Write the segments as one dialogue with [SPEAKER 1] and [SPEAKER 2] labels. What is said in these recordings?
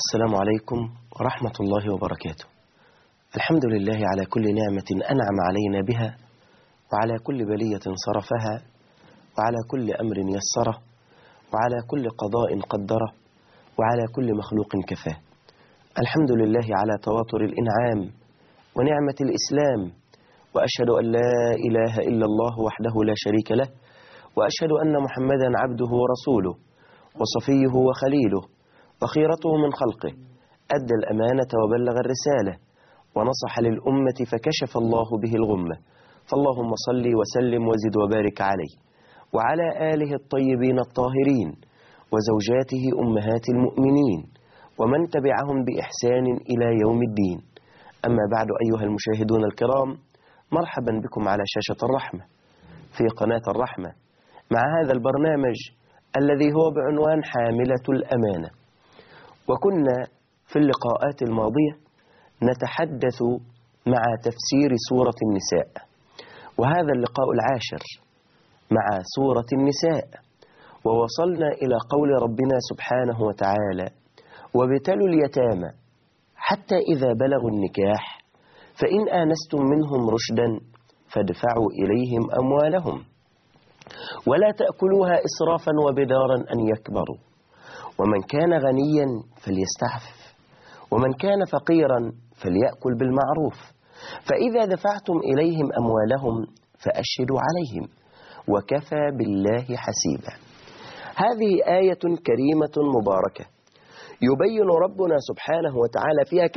[SPEAKER 1] السلام عليكم ورحمة الله وبركاته. الحمد لله على كل نعمة أنعم علينا بها، وعلى كل بلية صرفها، وعلى كل أمر يسره، وعلى كل قضاء قدره، وعلى كل مخلوق كفاه. الحمد لله على تواتر الإنعام ونعمة الإسلام، وأشهد أن لا إله إلا الله وحده لا شريك له، وأشهد أن محمدا عبده ورسوله وصفيه وخليله وخيرته من خلقه، أدى الأمانة وبلغ الرسالة ونصح للأمة فكشف الله به الغمة. فاللهم صل وسلم وزد وبارك عليه وعلى آله الطيبين الطاهرين وزوجاته أمهات المؤمنين ومن تبعهم بإحسان إلى يوم الدين. أما بعد، أيها المشاهدون الكرام، مرحبا بكم على شاشة الرحمة في قناة الرحمة مع هذا البرنامج الذي هو بعنوان حاملة الأمانة. وكنا في اللقاءات الماضية نتحدث مع تفسير سورة النساء، وهذا اللقاء العاشر مع سورة النساء، ووصلنا إلى قول ربنا سبحانه وتعالى: وابتلوا اليتامى حتى إذا بلغوا النكاح فإن آنستم منهم رشدا فادفعوا إليهم أموالهم ولا تأكلوها إسرافا وبدارا أن يكبروا، ومن كان غنيا فليستعفف ومن كان فقيرا فليأكل بالمعروف، فإذا دفعتم إليهم أموالهم فأشهدوا عليهم وكفى بالله حسيبا. هذه آية كريمة مباركة يبين ربنا سبحانه وتعالى فيها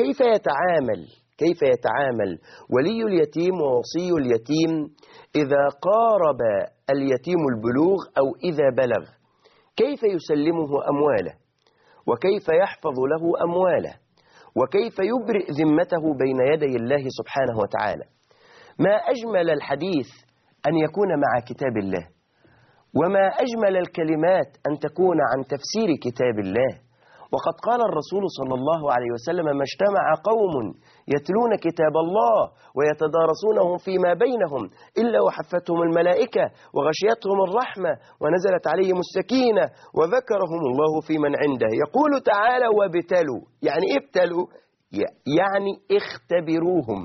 [SPEAKER 1] كيف يتعامل ولي اليتيم ووصي اليتيم إذا قارب اليتيم البلوغ أو إذا بلغ، كيف يسلمه أمواله، وكيف يحفظ له أمواله، وكيف يبرئ ذمته بين يدي الله سبحانه وتعالى. ما أجمل الحديث أن يكون مع كتاب الله، وما أجمل الكلمات أن تكون عن تفسير كتاب الله. وقد قال الرسول صلى الله عليه وسلم: ما اجتمع قوم يتلون كتاب الله ويتدارسونه فيما بينهم إلا وحفتهم الملائكة وغشيتهم الرحمة ونزلت عليهم السكينة وذكرهم الله في من عنده. يقول تعالى: وابتلوا. يعني إيه ابتلوا؟ يعني اختبروهم،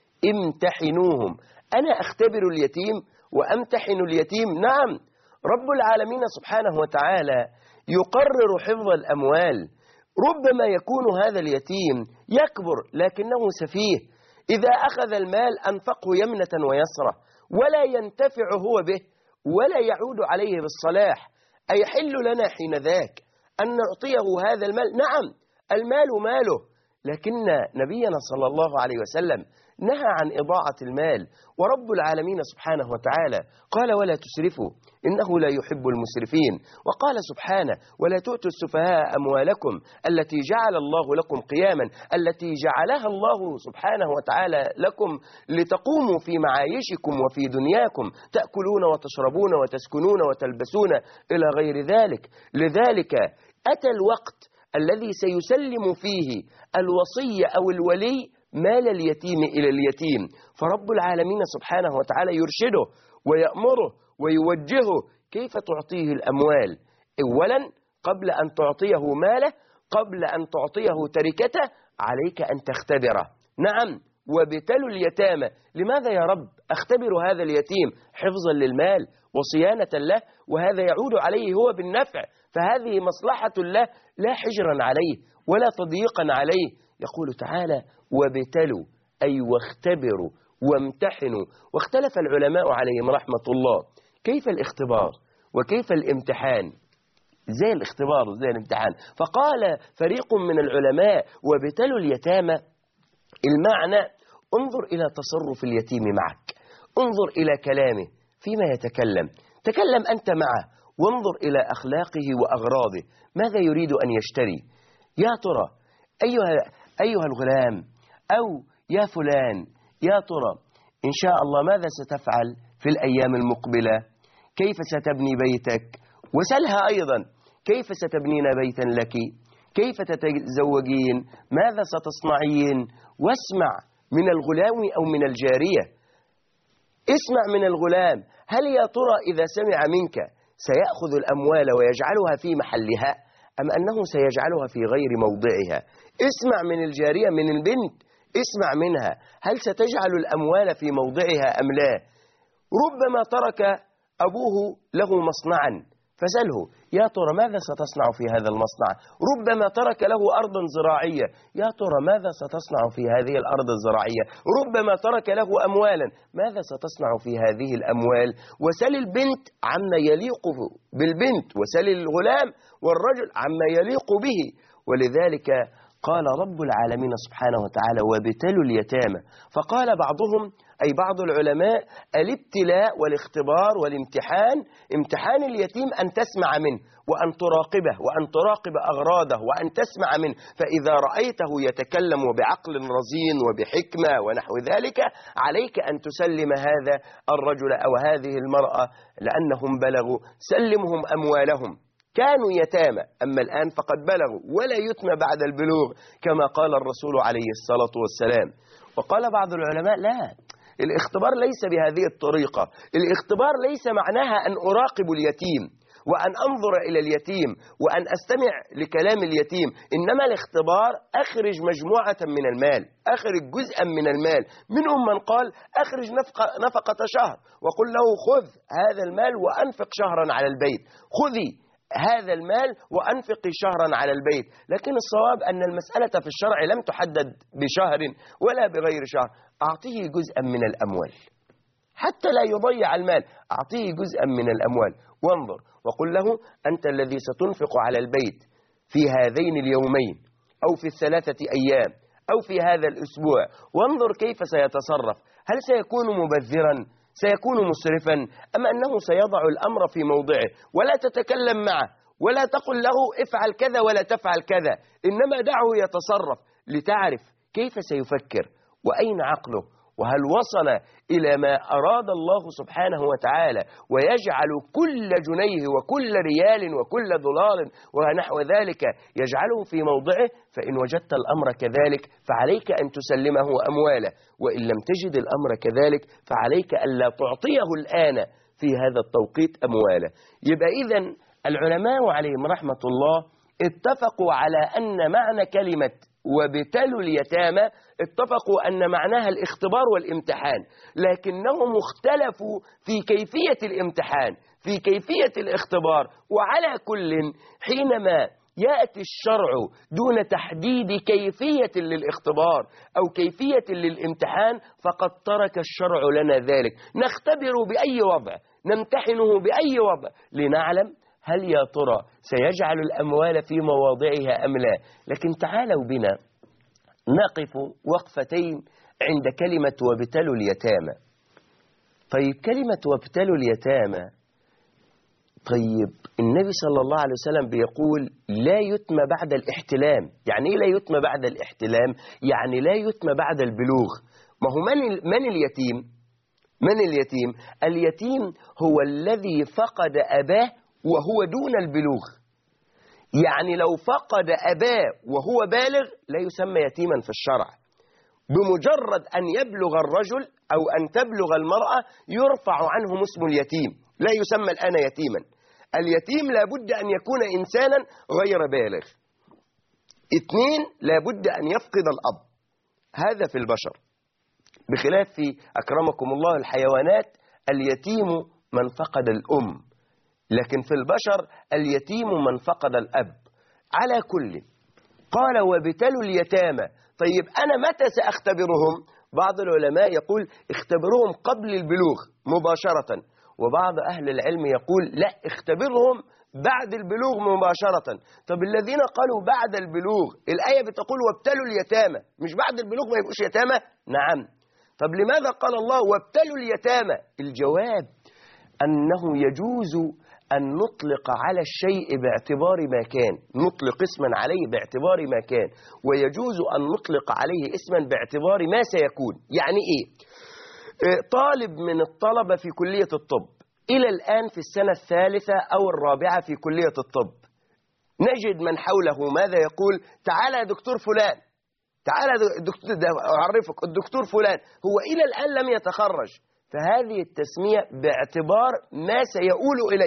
[SPEAKER 1] امتحنوهم. أنا أختبر اليتيم وأمتحن اليتيم. نعم، رب العالمين سبحانه وتعالى يقرر حفظ الأموال. ربما يكون هذا اليتيم يكبر لكنه سفيه، إذا أخذ المال أنفقه يمنة ويسرة ولا ينتفع هو به ولا يعود عليه بالصلاح. أيحل لنا حين ذاك أن نعطيه هذا المال؟ نعم، المال ماله، لكن نبينا صلى الله عليه وسلم نهى عن إضاعة المال، ورب العالمين سبحانه وتعالى قال: ولا تسرفوا إنه لا يحب المسرفين. وقال سبحانه: ولا تؤتوا السفهاء أموالكم التي جعل الله لكم قياما، التي جعلها الله سبحانه وتعالى لكم لتقوموا في معايشكم وفي دنياكم، تأكلون وتشربون وتسكنون وتلبسون إلى غير ذلك. لذلك أتى الوقت الذي سيسلم فيه الوصي أو الولي مال اليتيم إلى اليتيم، فرب العالمين سبحانه وتعالى يرشده ويأمره ويوجهه كيف تعطيه الأموال. أولا، قبل أن تعطيه ماله، قبل أن تعطيه تركته، عليك أن تختبره. نعم، وابتلوا اليتامى. لماذا يا رب أختبر هذا اليتيم؟ حفظا للمال وصيانة له، وهذا يعود عليه هو بالنفع، فهذه مصلحة له لا حجرا عليه ولا تضييقا عليه. يقول تعالى: وابتلوا، أي واختبروا وامتحنوا. واختلف العلماء عليهم رحمة الله كيف الاختبار وكيف الامتحان. زي الاختبار وزي الامتحان. فقال فريق من العلماء: وابتلوا اليتامى المعنى انظر إلى تصرف اليتيم معك، انظر إلى كلامه فيما يتكلم، تكلم أنت معه، وانظر إلى أخلاقه وأغراضه، ماذا يريد أن يشتري. يا ترى أيها الغلام أو يا فلان، يا ترى إن شاء الله ماذا ستفعل في الأيام المقبلة؟ كيف ستبني بيتك؟ وسلها أيضا: كيف ستبنين بيتا لك؟ كيف تتزوجين؟ ماذا ستصنعين؟ واسمع من الغلام أو من الجارية، اسمع من الغلام، هل يا ترى إذا سمع منك سيأخذ الأموال ويجعلها في محلها، أم أنه سيجعلها في غير موضعها؟ اسمع من الجارية، من البنت، اسمع منها، هل ستجعل الأموال في موضعها أم لا؟ ربما ترك أبوه له مصنعا، فسأله يا ترى ماذا ستصنع في هذا المصنع؟ ربما ترك له أرضا زراعية، يا ترى ماذا ستصنع في هذه الأرض الزراعية؟ ربما ترك له أموالا، ماذا ستصنع في هذه الأموال؟ وسل البنت عما يليق بالبنت، وسل الغلام والرجل عما يليق به. ولذلك قال رب العالمين سبحانه وتعالى وابتلوا اليتامى. فقال بعضهم أي بعض العلماء الابتلاء والاختبار والامتحان، امتحان اليتيم أن تسمع منه وأن تراقبه وأن تراقب أغراضه وأن تسمع منه، فإذا رأيته يتكلم بعقل رزين وبحكمة ونحو ذلك عليك أن تسلم هذا الرجل أو هذه المرأة لأنهم بلغوا، سلمهم أموالهم، كانوا يتامى أما الآن فقد بلغوا ولا يتم بعد البلوغ كما قال الرسول عليه الصلاة والسلام. وقال بعض العلماء لا، الاختبار ليس بهذه الطريقة، الاختبار ليس معناها أن أراقب اليتيم وأن أنظر إلى اليتيم وأن أستمع لكلام اليتيم، إنما الاختبار أخرج مجموعة من المال، أخرج جزءا من المال. منهم من قال أخرج نفقة شهر وقل له خذ هذا المال وأنفق شهرا على البيت، خذي هذا المال وأنفقي شهرا على البيت. لكن الصواب أن المسألة في الشرع لم تحدد بشهر ولا بغير شهر، أعطيه جزءا من الأموال حتى لا يضيع المال، أعطيه جزءا من الأموال وانظر، وقل له أنت الذي ستنفق على البيت في هذين اليومين أو في الثلاثة أيام أو في هذا الأسبوع، وانظر كيف سيتصرف، هل سيكون مبذرا، سيكون مسرفا، أم أنه سيضع الأمر في موضعه. ولا تتكلم معه ولا تقل له افعل كذا ولا تفعل كذا، إنما دعه يتصرف لتعرف كيف سيفكر وأين عقله، وهل وصل إلى ما أراد الله سبحانه وتعالى، ويجعل كل جنيه وكل ريال وكل دولار ونحو ذلك يجعله في موضعه. فإن وجدت الأمر كذلك فعليك أن تسلمه أمواله، وإن لم تجد الأمر كذلك فعليك ألا تعطيه الآن في هذا التوقيت أمواله. يبقى إذن العلماء عليهم رحمة الله اتفقوا على أن معنى كلمة وابتلوا اليتامى، اتفقوا أن معناها الاختبار والامتحان، لكنهم اختلفوا في كيفية الامتحان، في كيفية الاختبار. وعلى كل حينما يأتي الشرع دون تحديد كيفية للاختبار أو كيفية للامتحان فقد ترك الشرع لنا ذلك، نختبر بأي وضع، نمتحنه بأي وضع لنعلم هل يا ترى سيجعل الأموال في مواضعها أم لا. لكن تعالوا بنا نقف وقفتين عند كلمة وابتلوا اليتامى. طيب كلمة وابتلوا اليتامى، طيب النبي صلى الله عليه وسلم بيقول لا يتم بعد الاحتلام. يعني إيه لا يتم بعد الاحتلام؟ يعني لا يتم بعد البلوغ. ما هو من اليتيم؟ من اليتيم؟ اليتيم هو الذي فقد أباه وهو دون البلوغ. يعني لو فقد أباه وهو بالغ لا يسمى يتيما في الشرع، بمجرد أن يبلغ الرجل أو أن تبلغ المرأة يرفع عنهم اسم اليتيم، لا يسمى الآن يتيما. اليتيم لابد أن يكون إنسانا غير بالغ. 2 لابد أن يفقد الأب، هذا في البشر، بخلاف في أكرمكم الله الحيوانات اليتيم من فقد الأم، لكن في البشر اليتيم من فقد الأب. على كل قال وابتلوا اليتامى. طيب أنا متى سأختبرهم؟ بعض العلماء يقول اختبرهم قبل البلوغ مباشرة، وبعض أهل العلم يقول لا اختبرهم بعد البلوغ مباشرة. طب الذين قالوا بعد البلوغ، الآية بتقول وابتلوا اليتامى، مش بعد البلوغ ما يبقوش يتامى؟ نعم. طب لماذا قال الله وابتلوا اليتامى؟ الجواب أنه يجوز أن نطلق على الشيء باعتبار ما كان، نطلق اسما عليه باعتبار ما كان، ويجوز أن نطلق عليه اسما باعتبار ما سيكون. يعني إيه؟ طالب من الطلبة في كلية الطب إلى الآن في السنة الثالثة أو الرابعة في كلية الطب، نجد من حوله ماذا يقول؟ تعالى يا دكتور فلان، تعالى أعرفك الدكتور فلان، هو إلى الآن لم يتخرج. فهذه التسمية باعتبار ما سيؤول إليه،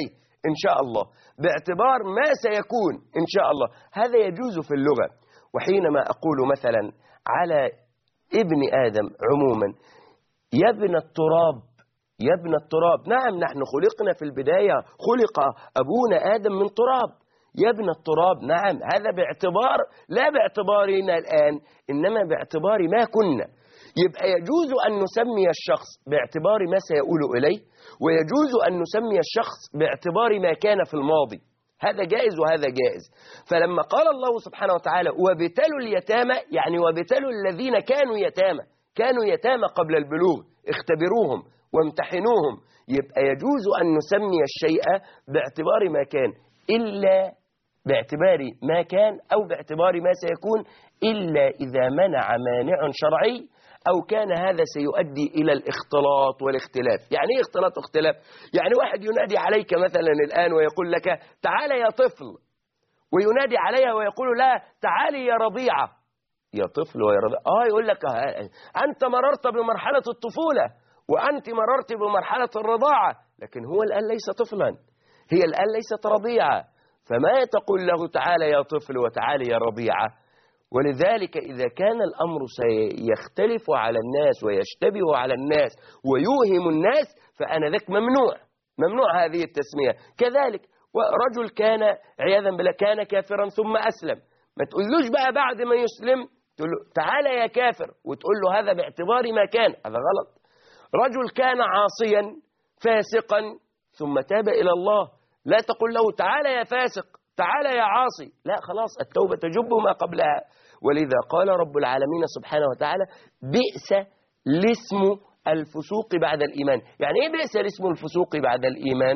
[SPEAKER 1] إن شاء الله، باعتبار ما سيكون إن شاء الله. هذا يجوز في اللغة. وحينما أقول مثلا على ابن آدم عموما يا ابن التراب، يا ابن التراب، نعم نحن خلقنا في البداية، خلق أبونا آدم من تراب، يا ابن التراب، نعم، هذا باعتبار لا باعتبارنا الآن، إنما باعتبار ما كنا. يبقى يجوز أن نسمي الشخص باعتبار ما سيؤول إليه، ويجوز أن نسمي الشخص باعتبار ما كان في الماضي. هذا جائز وهذا جائز. فلما قال الله سبحانه وتعالى وابتلوا اليتامى، يعني وابتلوا الذين كانوا يتامى قبل البلوغ، اختبروهم وامتحنوهم. يبقى يجوز أن نسمي الشيء باعتبار ما كان، إلا باعتبار ما كان أو باعتبار ما سيكون، إلا إذا منع مانع شرعي أو كان هذا سيؤدي إلى الاختلاط والاختلاف. يعني إيه اختلاط واختلاف؟ يعني واحد ينادي عليك مثلا الآن ويقول لك تعال يا طفل، وينادي عليها ويقول لا تعالي يا رضيعة. يا طفل ويا رضيعة، يقول لك أنت مررت بمرحلة الطفولة وأنت مررت بمرحلة الرضاعة، لكن هو الآن ليس طفلا، هي الآن ليست رضيعة، فما تقول له تعال يا طفل وتعالي يا رضيعة. ولذلك إذا كان الأمر سيختلف على الناس ويشتبه على الناس ويوهم الناس، فآنذاك ممنوع هذه التسمية. كذلك رجل كان عياذا بالله كان كافرا ثم أسلم، ما تقولوش بقى بعد ما يسلم تقول له تعالى يا كافر وتقول له هذا باعتبار ما كان، هذا غلط. رجل كان عاصيا فاسقا ثم تاب إلى الله، لا تقول له تعالى يا فاسق، تعالى يا عاصي، لا، خلاص التوبة تجب ما قبلها. ولذا قال رب العالمين سبحانه وتعالى بئس الاسم الفسوق بعد الإيمان. يعني إيه بئس الاسم الفسوق بعد الإيمان؟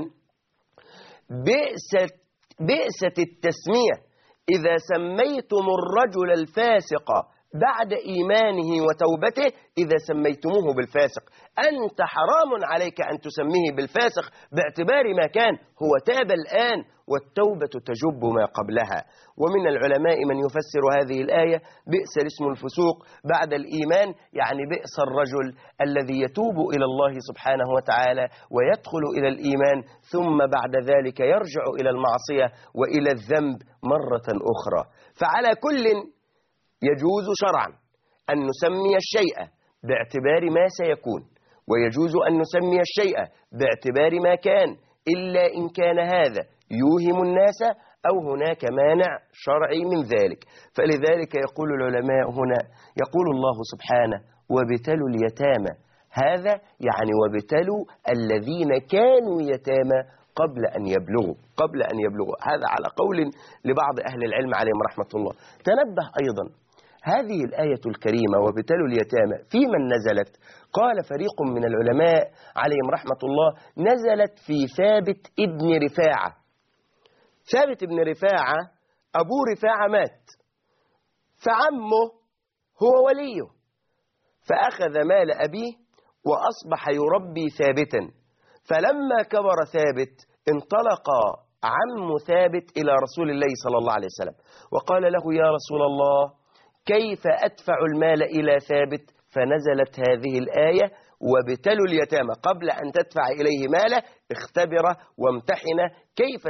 [SPEAKER 1] بئست التسمية إذا سميتم الرجل الفاسق بعد إيمانه وتوبته، إذا سميتموه بالفاسق. أنت حرام عليك أن تسميه بالفاسق باعتبار ما كان، هو تاب الآن والتوبة تجب ما قبلها. ومن العلماء من يفسر هذه الآية بئس الاسم الفسوق بعد الإيمان، يعني بئس الرجل الذي يتوب إلى الله سبحانه وتعالى ويدخل إلى الإيمان ثم بعد ذلك يرجع إلى المعصية وإلى الذنب مرة أخرى. فعلى كل يجوز شرعا أن نسمي الشيء باعتبار ما سيكون، ويجوز أن نسمي الشيء باعتبار ما كان، إلا إن كان هذا يوهم الناس أو هناك مانع شرعي من ذلك. فلذلك يقول العلماء هنا، يقول الله سبحانه وابتلوا اليتامى، هذا يعني وابتلوا الذين كانوا يتامى قبل أن يبلغوا. هذا على قول لبعض أهل العلم عليهم رحمة الله. تنبه أيضا هذه الآية الكريمة وابتلوا اليتامى في من نزلت؟ قال فريق من العلماء عليهم رحمة الله نزلت في ثابت ابن رفاعة. ثابت ابن رفاعة أبو رفاعة مات، فعمه هو وليه، فأخذ مال أبيه وأصبح يربي ثابتا. فلما كبر ثابت انطلق عم ثابت إلى رسول الله صلى الله عليه وسلم وقال له يا رسول الله كيف أدفع المال إلى ثابت؟ فنزلت هذه الآية وابتلوا اليتامى، قبل أن تدفع إليه ماله اختبره وامتحنه كيف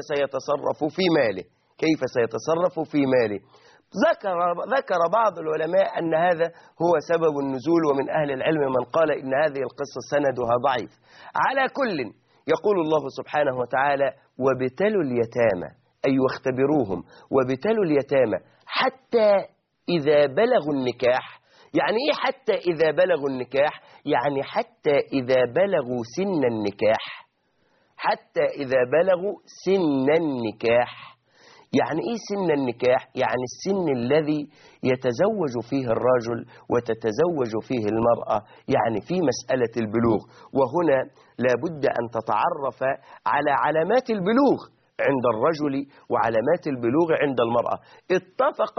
[SPEAKER 1] سيتصرف في ماله. ذكر بعض العلماء أن هذا هو سبب النزول، ومن أهل العلم من قال إن هذه القصة سندها ضعيف. على كل يقول الله سبحانه وتعالى وابتلوا اليتامى، أي واختبروهم، وابتلوا اليتامى حتى إذا بلغوا النكاح. يعني إيه حتى إذا بلغوا النكاح؟ يعني حتى إذا بلغوا سن النكاح، حتى إذا بلغوا سن النكاح. يعني إيه سن النكاح؟ يعني السن الذي يتزوج فيه الرجل وتتزوج فيه المرأة، يعني في مسألة البلوغ. وهنا لابد أن تتعرف على علامات البلوغ عند الرجل وعلامات البلوغ عند المرأة. اتفق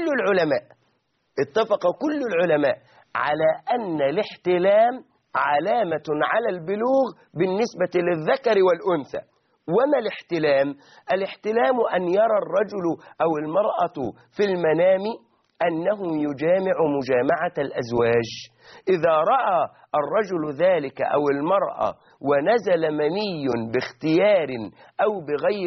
[SPEAKER 1] كل العلماء على أن الاحتلام علامة على البلوغ بالنسبة للذكر والأنثى. وما الاحتلام؟ الاحتلام أن يرى الرجل أو المرأة في المنام أنه يجامع مجامعة الأزواج. إذا رأى الرجل ذلك أو المرأة ونزل مني باختيار أو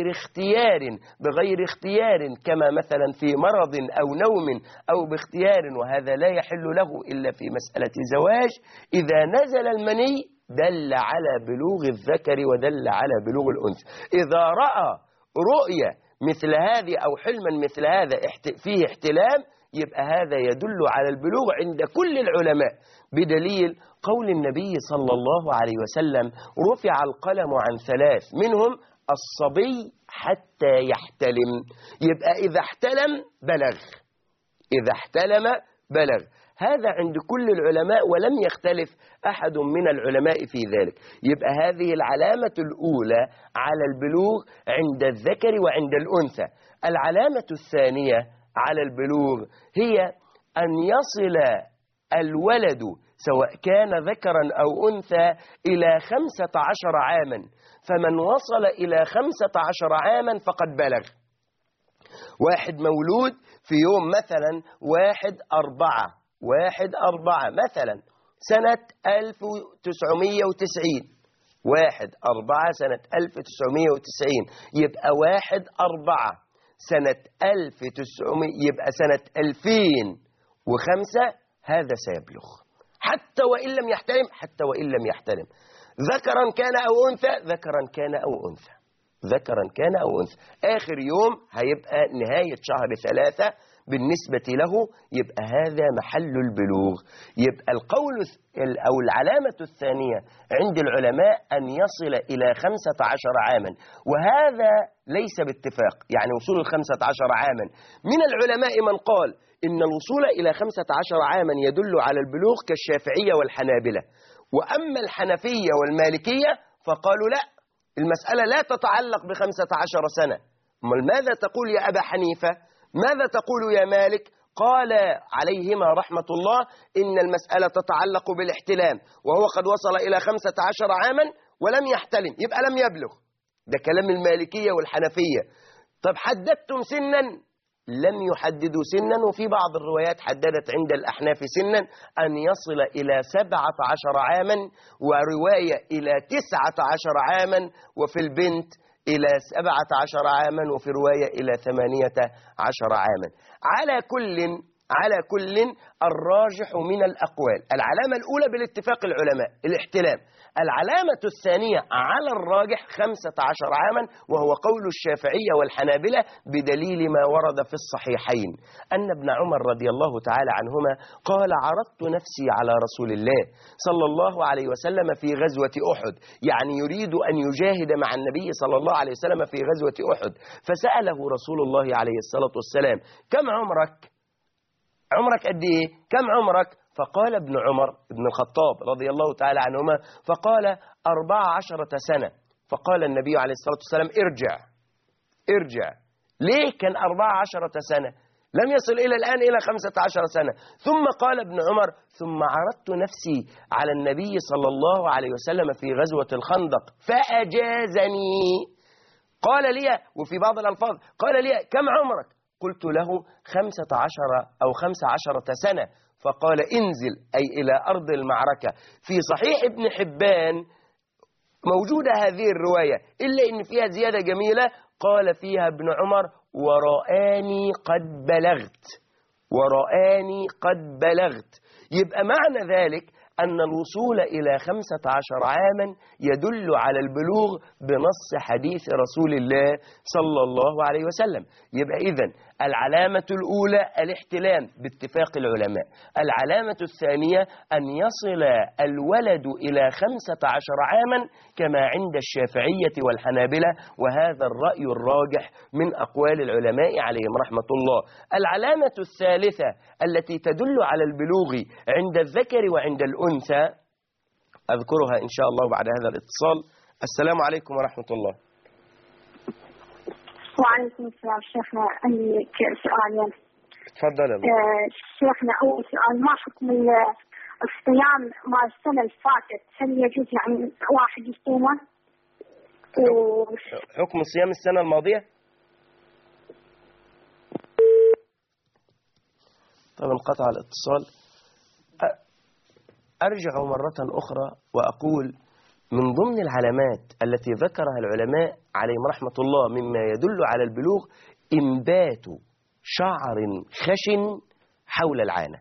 [SPEAKER 1] بغير اختيار كما مثلا في مرض أو نوم أو باختيار، وهذا لا يحل له إلا في مسألة زواج، إذا نزل المني دل على بلوغ الذكر ودل على بلوغ الأنثى. إذا رأى رؤية مثل هذه أو حلما مثل هذا فيه احتلام، يبقى هذا يدل على البلوغ عند كل العلماء، بدليل قول النبي صلى الله عليه وسلم: رفع القلم عن 3 منهم الصبي حتى يحتلم. يبقى إذا احتلم بلغ، إذا احتلم بلغ. هذا عند كل العلماء ولم يختلف أحد من العلماء في ذلك. يبقى هذه العلامة الأولى على البلوغ عند الذكر وعند الأنثى. العلامة الثانية على البلوغ هي أن يصل الولد سواء كان ذكرا أو أنثى إلى 15 عاما، فمن وصل إلى 15 عاما فقد بلغ. واحد مولود في يوم مثلا 1/4 مثلا سنة 1990، 1/4 سنة 1990، يبقى 1/4 سنة 1900 يبقى سنة 2005 هذا سيبلغ، حتى وإن لم يحتلم، حتى وإن لم يحتلم، ذكرا كان أو أنثى، ذكرا كان أو أنثى، ذكرا كان أو أنثى. آخر يوم هيبقى نهاية شهر 3 بالنسبة له، يبقى هذا محل البلوغ. يبقى القول أو العلامة الثانية عند العلماء أن يصل إلى 15 عاما، وهذا ليس باتفاق، يعني وصول 15 عاما من العلماء من قال إن الوصول إلى 15 عاما يدل على البلوغ كالشافعية والحنابلة، وأما الحنفية والمالكية فقالوا لا، المسألة لا تتعلق ب15 سنة. ماذا تقول يا أبا حنيفة؟ ماذا تقول يا مالك؟ قال عليهما رحمة الله إن المسألة تتعلق بالاحتلام، وهو قد وصل إلى 15 عاما ولم يحتلم، يبقى لم يبلغ. ده كلام المالكية والحنفية. طب حددتم سنا؟ لم يحددوا سنا، وفي بعض الروايات حددت عند الأحناف سنا أن يصل إلى 17 عاما، ورواية إلى 19 عاما، وفي البنت إلى 17 عاما، وفي رواية إلى 18 عاما. على كل الراجح من الأقوال، العلامة الأولى بالاتفاق العلماء الاحتلام، العلامة الثانية على الراجح 15 عاما، وهو قول الشافعية والحنابلة بدليل ما ورد في الصحيحين أن ابن عمر رضي الله تعالى عنهما قال: عرضت نفسي على رسول الله صلى الله عليه وسلم في غزوة أحد، يعني يريد أن يجاهد مع النبي صلى الله عليه وسلم في غزوة أحد، فسأله رسول الله عليه الصلاة والسلام: كم عمرك؟ عمرك قد إيه؟ كم عمرك؟ فقال ابن عمر ابن الخطاب رضي الله تعالى عنهما، فقال 14 سنة. فقال النبي عليه الصلاة والسلام: ارجع. ليه كان 14 سنة؟ لم يصل إلى الآن إلى 15 سنة. ثم قال ابن عمر: ثم عرضت نفسي على النبي صلى الله عليه وسلم في غزوة الخندق فأجازني. قال لي، وفي بعض الألفاظ قال لي: كم عمرك؟ قلت له 15 أو 15 سنة. فقال: انزل، أي إلى أرض المعركة. في صحيح ابن حبان موجودة هذه الرواية، إلا إن فيها زيادة جميلة، قال فيها ابن عمر: ورآني قد بلغت. يبقى معنى ذلك أن الوصول إلى 15 عاما يدل على البلوغ بنص حديث رسول الله صلى الله عليه وسلم. يبقى إذن العلامة الأولى الاحتلام باتفاق العلماء، العلامة الثانية أن يصل الولد إلى 15 عاما كما عند الشافعية والحنابلة، وهذا الرأي الراجح من أقوال العلماء عليهم رحمة الله. العلامة الثالثة التي تدل على البلوغ عند الذكر وعند الأنثى أذكرها إن شاء الله بعد هذا الاتصال. السلام عليكم ورحمة الله.
[SPEAKER 2] وعليكم السلام. شيخنا عندي سؤالين.
[SPEAKER 1] تفضل.
[SPEAKER 2] شيخنا أول سؤال: ما حكم الصيام مع السنة اللي فاتت؟ هل يجوز يعني واحد يصومه؟
[SPEAKER 1] حكم صيام السنة الماضية؟ طب انقطع الاتصال. أرجع مرة أخرى وأقول من ضمن العلامات التي ذكرها العلماء عليهم رحمة الله مما يدل على البلوغ إنبات شعر خشن حول العانة.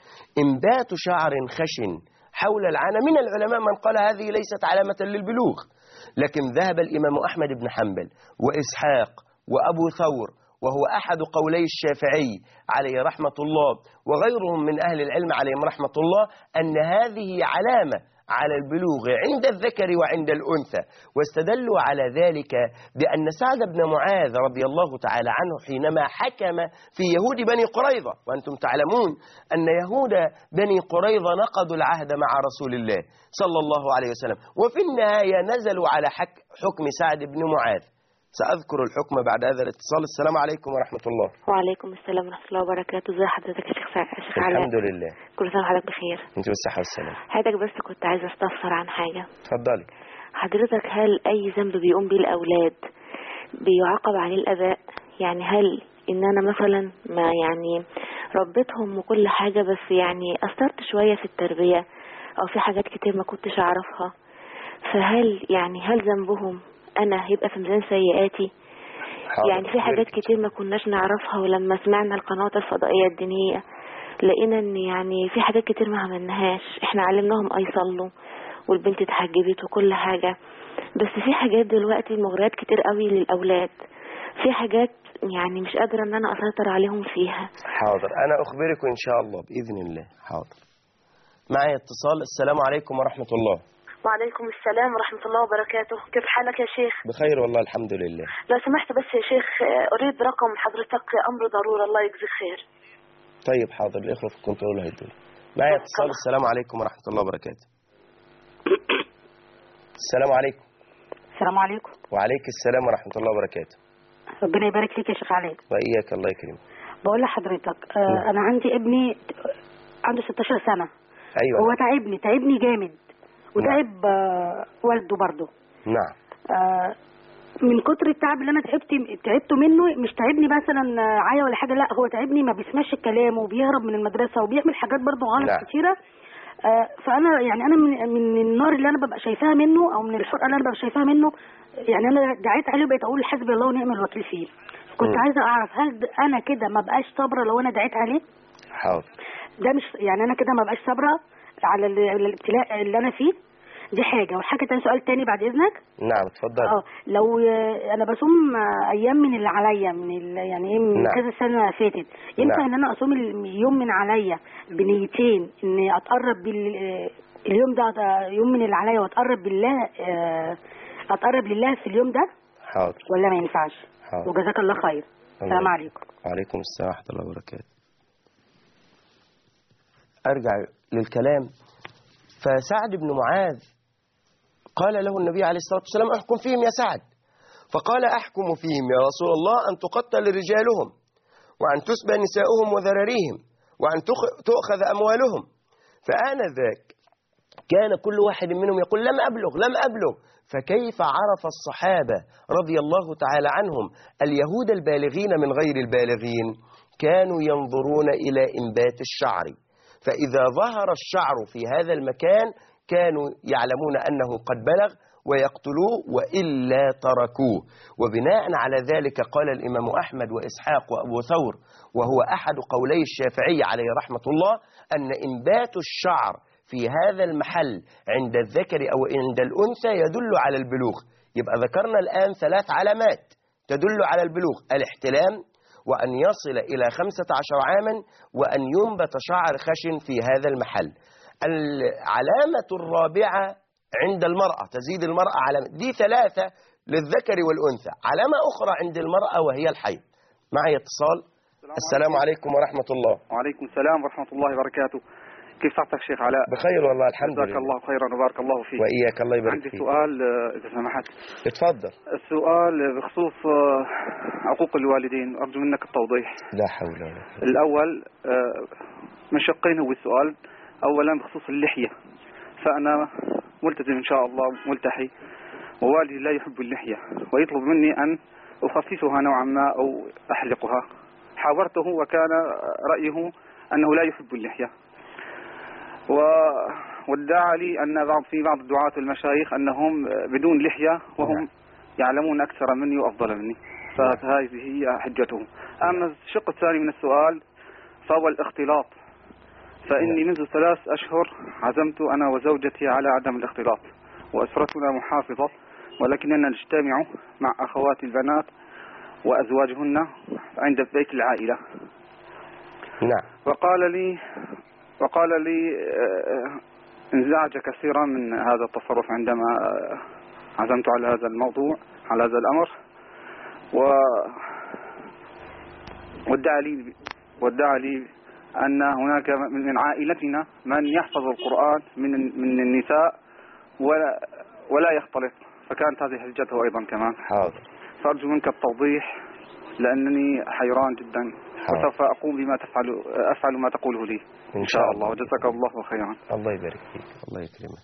[SPEAKER 1] إنبات شعر خشن حول العانة، من العلماء من قال هذه ليست علامة للبلوغ، لكن ذهب الإمام أحمد بن حنبل وإسحاق وأبو ثور، وهو أحد قولي الشافعي عليه رحمة الله وغيرهم من أهل العلم عليهم رحمة الله، أن هذه علامة على البلوغ عند الذكر وعند الأنثى. واستدلوا على ذلك بأن سعد بن معاذ رضي الله تعالى عنه حينما حكم في يهود بني قريظة، وأنتم تعلمون أن يهود بني قريظة نقضوا العهد مع رسول الله صلى الله عليه وسلم، وفي النهاية نزلوا على حكم سعد بن معاذ. سأذكر الحكم بعد هذا الاتصال. السلام عليكم ورحمة الله.
[SPEAKER 3] وعليكم السلام ورحمة الله وبركاته. ازي حضرتك يا شيخ علاء؟
[SPEAKER 1] الحمد لله.
[SPEAKER 3] كل سنة وحضرتك بخير.
[SPEAKER 1] انت بالصحة والسلام.
[SPEAKER 3] حضرتك بس كنت عايزة استفسر عن حاجة.
[SPEAKER 1] اتفضلي.
[SPEAKER 3] حضرتك هل أي ذنب بيقوم به الأولاد بيعاقب عليه الآباء؟ يعني هل إن أنا مثلا ما يعني ربيتهم وكل حاجة، بس يعني أثرت شوية في التربية أو في حاجات كتير ما كنتش أعرفها، فهل يعني هل ذنبهم أنا هيبقى في ميزان سيئاتي؟ يعني في حاجات كتير ما كناش نعرفها، ولما سمعنا القنوات الفضائية الدينية لقينا ان يعني في حاجات كتير ما عملناهاش. احنا علمناهم يصلوا والبنت اتحجبت وكل حاجة، بس في حاجات دلوقتي مغريات كتير قوي للأولاد، في حاجات يعني مش قادرة ان انا اسيطر عليهم فيها.
[SPEAKER 1] حاضر، انا اخبركم ان شاء الله بإذن الله. حاضر. معي اتصال. السلام عليكم ورحمة الله.
[SPEAKER 4] وعليكم السلام ورحمة الله وبركاته. كيف حالك يا شيخ؟
[SPEAKER 1] بخير والله الحمد لله.
[SPEAKER 4] لو سمحت بس يا شيخ أريد رقم حضرتك، أمر ضرورة، الله يجزيك خير.
[SPEAKER 1] طيب حاضر، الإخوة في الكنترول هيدوني. معي اتصال. السلام عليكم ورحمة الله وبركاته. السلام عليكم.
[SPEAKER 5] السلام عليكم.
[SPEAKER 1] وعليك السلام ورحمة الله وبركاته.
[SPEAKER 5] ربنا يبارك فيك يا شيخ علاء.
[SPEAKER 1] وإياك، الله يكرمك.
[SPEAKER 5] بقول لحضرتك أنا عندي ابني عنده 16 سنة.
[SPEAKER 1] أيوة.
[SPEAKER 5] هو تعبني جامد، وتعب والده برضه.
[SPEAKER 1] نعم.
[SPEAKER 5] من كتر التعب اللي انا تعبته منه، مش تعبني مثلا عيا ولا حاجه، لا هو تعبني ما بيسمعش الكلام وبيهرب من المدرسه وبيعمل حاجات برضه غلط. نعم. كتيره. فانا يعني انا من النار اللي انا ببقى شايفاها منه، او من الحرقه اللي انا ببقى شايفاها منه، يعني انا دعيت عليه وبقيت اقول حسبي الله ونعم الوكيل فيه. كنت عايزه اعرف هل انا كده ما بقاش صابره لو انا دعيت عليه؟
[SPEAKER 1] حاضر.
[SPEAKER 5] ده مش يعني انا كده ما بقاش صابره على الابتلاء اللي انا فيه؟ دي حاجة. والحاجة تاني، سؤال تاني بعد إذنك.
[SPEAKER 1] نعم اتفضل.
[SPEAKER 5] لو أنا بصوم أيام من اللي عليا، يعني إيه، من كذا سنة فاتت، ينفع إن أنا أصوم يوم من عليا بنيتين إني أتقرب اليوم ده يوم من اللي عليا، وأتقرب بالله، أتقرب لله في اليوم ده؟
[SPEAKER 1] حاضر.
[SPEAKER 5] ولا ما ينفعش؟ حاضر. وجزاك الله خير. السلام عليكم.
[SPEAKER 1] وعليكم السلام ورحمة الله وبركاته. أرجع للكلام. فسعد بن معاذ قال له النبي عليه الصلاة والسلام احكم فيهم يا سعد. فقال أحكم فيهم يا رسول الله أن تقتل رجالهم، وأن تسبى نساؤهم وذراريهم، وأن تؤخذ أموالهم. فآنذاك كان كل واحد منهم يقول لم أبلغ. فكيف عرف الصحابة رضي الله تعالى عنهم اليهود البالغين من غير البالغين؟ كانوا ينظرون إلى إنبات الشعر، فإذا ظهر الشعر في هذا المكان كانوا يعلمون أنه قد بلغ ويقتلوه، وإلا تركوه. وبناء على ذلك قال الإمام أحمد وإسحاق وأبو ثور، وهو أحد قولي الشافعي عليه رحمة الله، أن إنبات الشعر في هذا المحل عند الذكر أو عند الأنثى يدل على البلوغ. يبقى ذكرنا الآن 3 علامات تدل على البلوغ: الاحتلام، وأن يصل إلى 15 عاما، وأن ينبت شعر خشن في هذا المحل. العلامة الرابعة عند المرأة، تزيد المرأة علامة، دي 3 للذكر والأنثى. علامة أخرى عند المرأة وهي الحيض. معي اتصال. السلام عليكم ورحمة الله.
[SPEAKER 6] وعليكم السلام ورحمة الله وبركاته. كيف صحتك شيخ علاء؟
[SPEAKER 1] بخير والله الحمد لله.
[SPEAKER 6] جزاك الله خيرا وبارك الله فيك.
[SPEAKER 1] وإياك، الله يبارك فيك.
[SPEAKER 6] عندي سؤال إذا سمحت.
[SPEAKER 1] اتفضل.
[SPEAKER 6] السؤال بخصوص عقوق الوالدين، أرجو منك التوضيح.
[SPEAKER 1] لا حول ولا قوة.
[SPEAKER 6] الأول من شقين هو السؤال. أولا بخصوص اللحية، فأنا ملتزم إن شاء الله، ملتحي، ووالدي لا يحب اللحية ويطلب مني أن أخففها نوعا ما أو أحلقها. حاورته وكان رأيه أنه لا يحب اللحية. وادعى لي أن في بعض الدعاة والمشايخ أنهم بدون لحية وهم يعلمون أكثر مني وأفضل مني، فهذه هي حجته. أما الشق الثاني من السؤال فهو الاختلاط، فإني منذ 3 أشهر عزمت أنا وزوجتي على عدم الاختلاط، وأسرتنا محافظة، ولكننا نجتمع مع أخوات البنات وأزواجهن عند بيت العائلة.
[SPEAKER 1] نعم.
[SPEAKER 6] وقال لي انزعج كثيرا من هذا التصرف عندما عزمت على هذا الموضوع، على هذا الأمر، وادعى لي أن هناك من عائلتنا من يحفظ القرآن من النساء ولا يختلط، فكانت هذه حجته أيضا كمان.
[SPEAKER 1] حاضر.
[SPEAKER 6] فأرجو منك التوضيح لأنني حيران جدا، وسوف أقوم بما أفعل ما تقوله لي إن شاء الله، وجزاك الله خيرا.
[SPEAKER 1] الله يبارك فيك، الله يكرمك.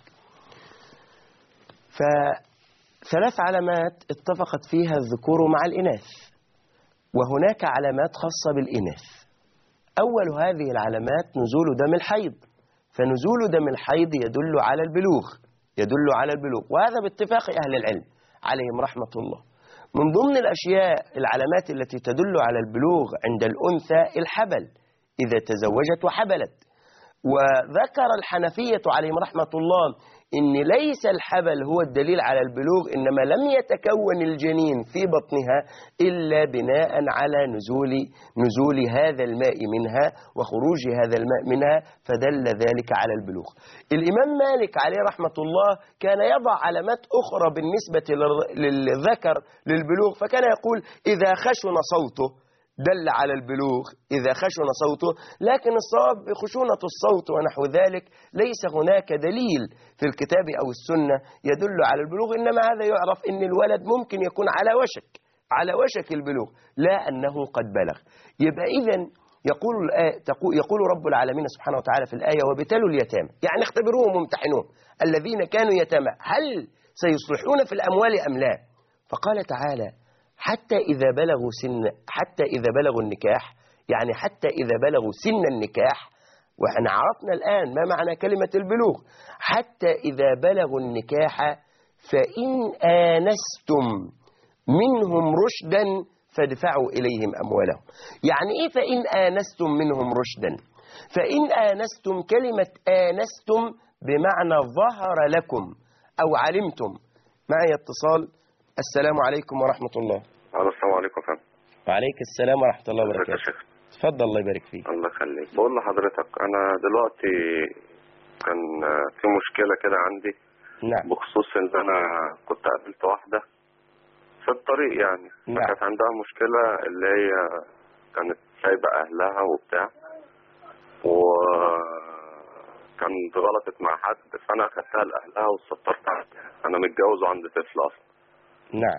[SPEAKER 1] ف3 علامات اتفقت فيها الذكور مع الإناث، وهناك علامات خاصة بالإناث. أول هذه العلامات نزول دم الحيض، فنزول دم الحيض يدل على البلوغ، وهذا باتفاق أهل العلم عليهم رحمة الله. من ضمن الأشياء العلامات التي تدل على البلوغ عند الأنثى الحبل، إذا تزوجت وحبلت. وذكر الحنفية عليهم رحمة الله إن ليس الحبل هو الدليل على البلوغ، إنما لم يتكون الجنين في بطنها إلا بناء على نزول هذا الماء منها وخروج هذا الماء منها، فدل ذلك على البلوغ. الإمام مالك عليه رحمة الله كان يضع علامات أخرى بالنسبة للذكر للبلوغ، فكان يقول إذا خشن صوته دل على البلوغ، إذا خشن صوته، لكن الصواب بخشونة الصوت ونحو ذلك ليس هناك دليل في الكتاب أو السنة يدل على البلوغ، إنما هذا يعرف أن الولد ممكن يكون على وشك البلوغ، لا أنه قد بلغ. يبقى إذن يقول رب العالمين سبحانه وتعالى في الآية وابتلوا اليتامى، يعني اختبروهم وامتحنوهم، الذين كانوا يتامى هل سيصلحون في الأموال أم لا؟ فقال تعالى حتى إذا بلغوا النكاح، يعني حتى إذا بلغوا سن النكاح. وإحنا عرفنا الآن ما معنى كلمة البلوغ. حتى إذا بلغوا النكاح فإن آنستم منهم رشدا فادفعوا إليهم أموالهم. يعني إيه فإن آنستم منهم رشدا؟ فإن آنستم، كلمة آنستم بمعنى ظهر لكم أو علمتم. معي اتصال. السلام عليكم ورحمة الله.
[SPEAKER 7] السلام عليكم فندم.
[SPEAKER 1] وعليك السلام ورحمة الله وبركاته. تفضل الله يبارك فيك.
[SPEAKER 7] الله يخليك. بقول لحضرتك أنا دلوقتي كان في مشكلة كده عندي.
[SPEAKER 1] نعم.
[SPEAKER 7] بخصوص إن أنا كنت قابلت واحدة في الطريق يعني.
[SPEAKER 1] نعم.
[SPEAKER 7] كانت عندها مشكلة اللي هي كانت سايبة أهلها وبتاع، وكانت غلطت مع حد، فأنا أخدتها لأهلها وسطرت عنها. أنا متجوز وعندي طفل أصلا.
[SPEAKER 1] نعم.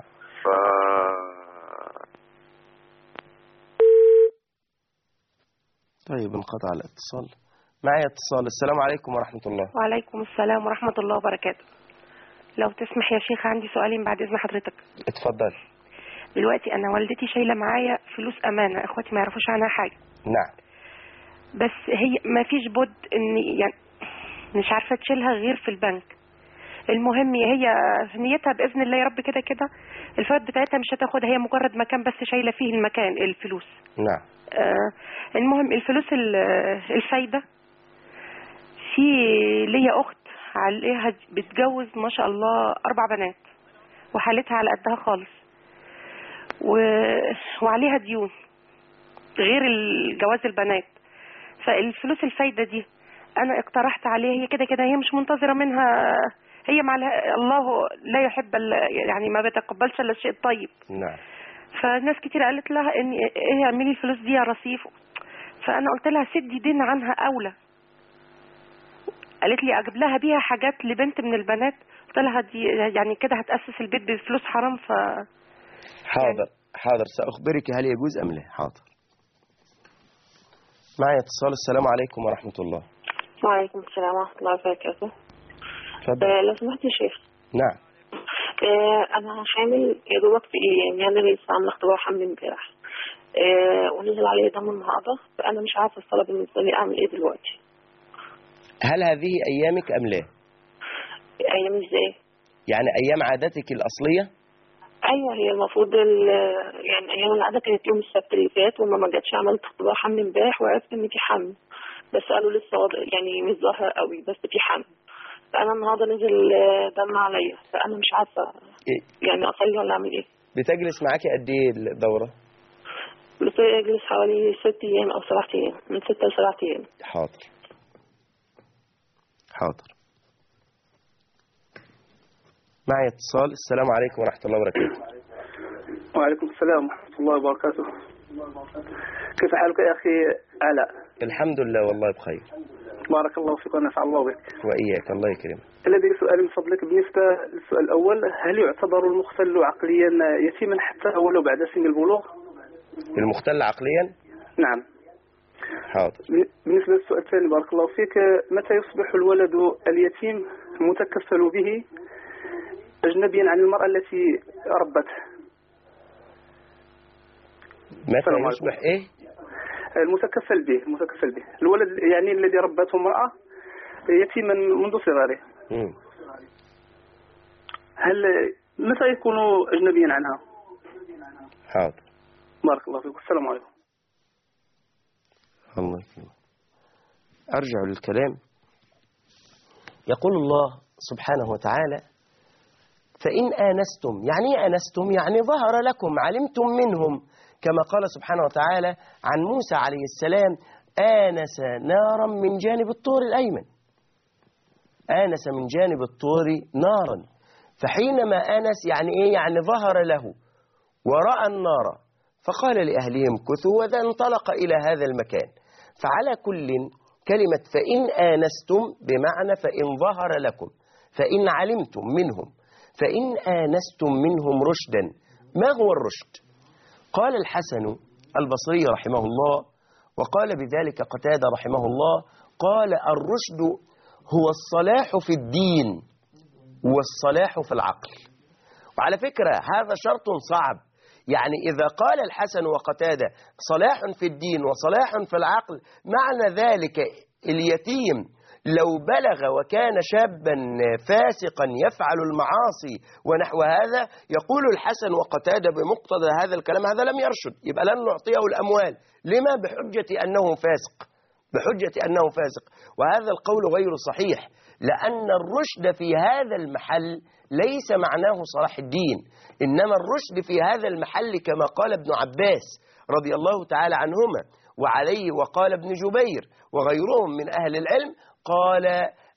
[SPEAKER 1] طيب انقطع الاتصال. معي اتصال. السلام عليكم ورحمة الله.
[SPEAKER 8] وعليكم السلام ورحمة الله وبركاته. لو تسمح يا شيخ عندي سؤالين بعد إذن حضرتك.
[SPEAKER 1] اتفضل.
[SPEAKER 8] دلوقتي أنا والدتي شايلة معايا فلوس أمانة، إخواتي ما يعرفوش عنها حاجة.
[SPEAKER 1] نعم.
[SPEAKER 8] بس هي ما فيش بد إن يعني مش عارفة تشيلها غير في البنك. المهم هي نيتها بإذن الله يا رب كده كده الفوائد بتاعتها مش هتاخدها، هي مجرد مكان بس شايلة فيه المكان الفلوس.
[SPEAKER 1] نعم.
[SPEAKER 8] المهم الفلوس الفايدة في ليا أخت عليها بتجوز ما شاء الله 4 بنات وحالتها على قدها خالص، وعليها ديون غير الجواز البنات. فالفلوس الفايدة دي أنا اقترحت عليها، هي كده كده هي مش منتظرة منها، هي مع الله لا يحب يعني ما بيتقبلش الا الشيء الطيب.
[SPEAKER 1] نعم.
[SPEAKER 8] فناس كتير قالت لها ان ايه اعملي الفلوس دي يا رصيف، فانا قلت لها سدي دين عنها اولى. قالت لي اجيب لها بيها حاجات لبنت من البنات، قلت لها دي يعني كده هتاسس البيت بفلوس حرام.
[SPEAKER 1] حاضر حاضر ساخبرك هل يجوز ام لا. حاضر. معي اتصال. السلام عليكم ورحمة الله.
[SPEAKER 4] وعليكم السلام ورحمة الله وبركاته.
[SPEAKER 1] تفضل.
[SPEAKER 4] لو سمحت يا شيخ.
[SPEAKER 1] نعم.
[SPEAKER 4] أنا حامل يا دوبك في يعني أنا لسه عاملة اختبار حمل امبارح. ونزل عليه دم النهارده، فانا مش عارفه الصلاه بالنسبه لي اعمل ايه دلوقتي.
[SPEAKER 1] هل هذه أيامك أم لا؟
[SPEAKER 4] ايام ازاي؟
[SPEAKER 1] يعني أيام عادتك الأصلية؟
[SPEAKER 4] ايوه، هي المفروض يعني ايام العاده كانت يوم السبت اللي فات، وما ما جاتش. عملت اختبار حمل امبارح وعرفت ان في حمل، بس قالوا لسه يعني مش ظاهر قوي، بس في حمل. فانا النهارده نزل دم عليا، فانا مش عارفه يعني اصلي ولا اعمل ايه.
[SPEAKER 1] بتجلس معاكي قد ايه الدورة؟
[SPEAKER 4] بتجلس حوالي 6 ايام او 7 ايام، من 6 ل 7 ايام.
[SPEAKER 1] حاضر حاضر. معي اتصال. السلام عليكم ورحمة الله وبركاته.
[SPEAKER 9] وعليكم السلام ورحمة الله وبركاته. كيف حالك يا أخي علاء؟
[SPEAKER 1] الحمد لله والله بخير.
[SPEAKER 9] بارك الله فيك ونفع الله بك.
[SPEAKER 1] وإياك، الله يكرمك.
[SPEAKER 9] الذي سؤال من فضلك بالنسبة للسؤال الأول، هل يعتبر المختل عقليا يتيما حتى ولو بعد سن البلوغ؟
[SPEAKER 1] المختل عقليا؟
[SPEAKER 9] نعم.
[SPEAKER 1] حاضر.
[SPEAKER 9] بالنسبة للسؤال الثاني بارك الله فيك، متى يصبح الولد اليتيم متكفل به أجنبيا عن المرأة التي ربته؟
[SPEAKER 1] متى يصبح إيه؟
[SPEAKER 9] المتكفل به الولد يعني الذي ربته امرأة يتيما منذ صغره. هل متى يكون أجنبيا عنها؟
[SPEAKER 1] حاضر.
[SPEAKER 9] بارك الله فيك. السلام عليكم.
[SPEAKER 1] الله يكرمك. أرجع للكلام. يقول الله سبحانه وتعالى: فإن آنستم. يعني إيه آنستم؟ يعني ظهر لكم، علمتم منهم، كما قال سبحانه وتعالى عن موسى عليه السلام: آنس نارا من جانب الطور الأيمن. آنس من جانب الطور نارا. فحينما آنس يعني إيه؟ يعني ظهر له ورأى النار، فقال لأهلهم كثوا، وذا انطلق إلى هذا المكان. فعلى كل كلمة فإن آنستم بمعنى فإن ظهر لكم، فإن علمتم منهم، فإن آنستم منهم رشدا. ما هو الرشد؟ قال الحسن البصري رحمه الله، وقال بذلك قتادة رحمه الله، قال: الرشد هو الصلاح في الدين والصلاح في العقل. وعلى فكرة هذا شرط صعب. يعني إذا قال الحسن وقتادة صلاح في الدين وصلاح في العقل، معنى ذلك اليتيم لو بلغ وكان شابا فاسقا يفعل المعاصي ونحو هذا، يقول الحسن وقتادة بمقتضى هذا الكلام هذا لم يرشد، يبقى لن نعطيه الأموال. لما؟ بحجة أنه فاسق، بحجة أنه فاسق. وهذا القول غير صحيح، لأن الرشد في هذا المحل ليس معناه صلاح الدين، إنما الرشد في هذا المحل كما قال ابن عباس رضي الله تعالى عنهما وعليه، وقال ابن جبير وغيرهم من أهل العلم، قال: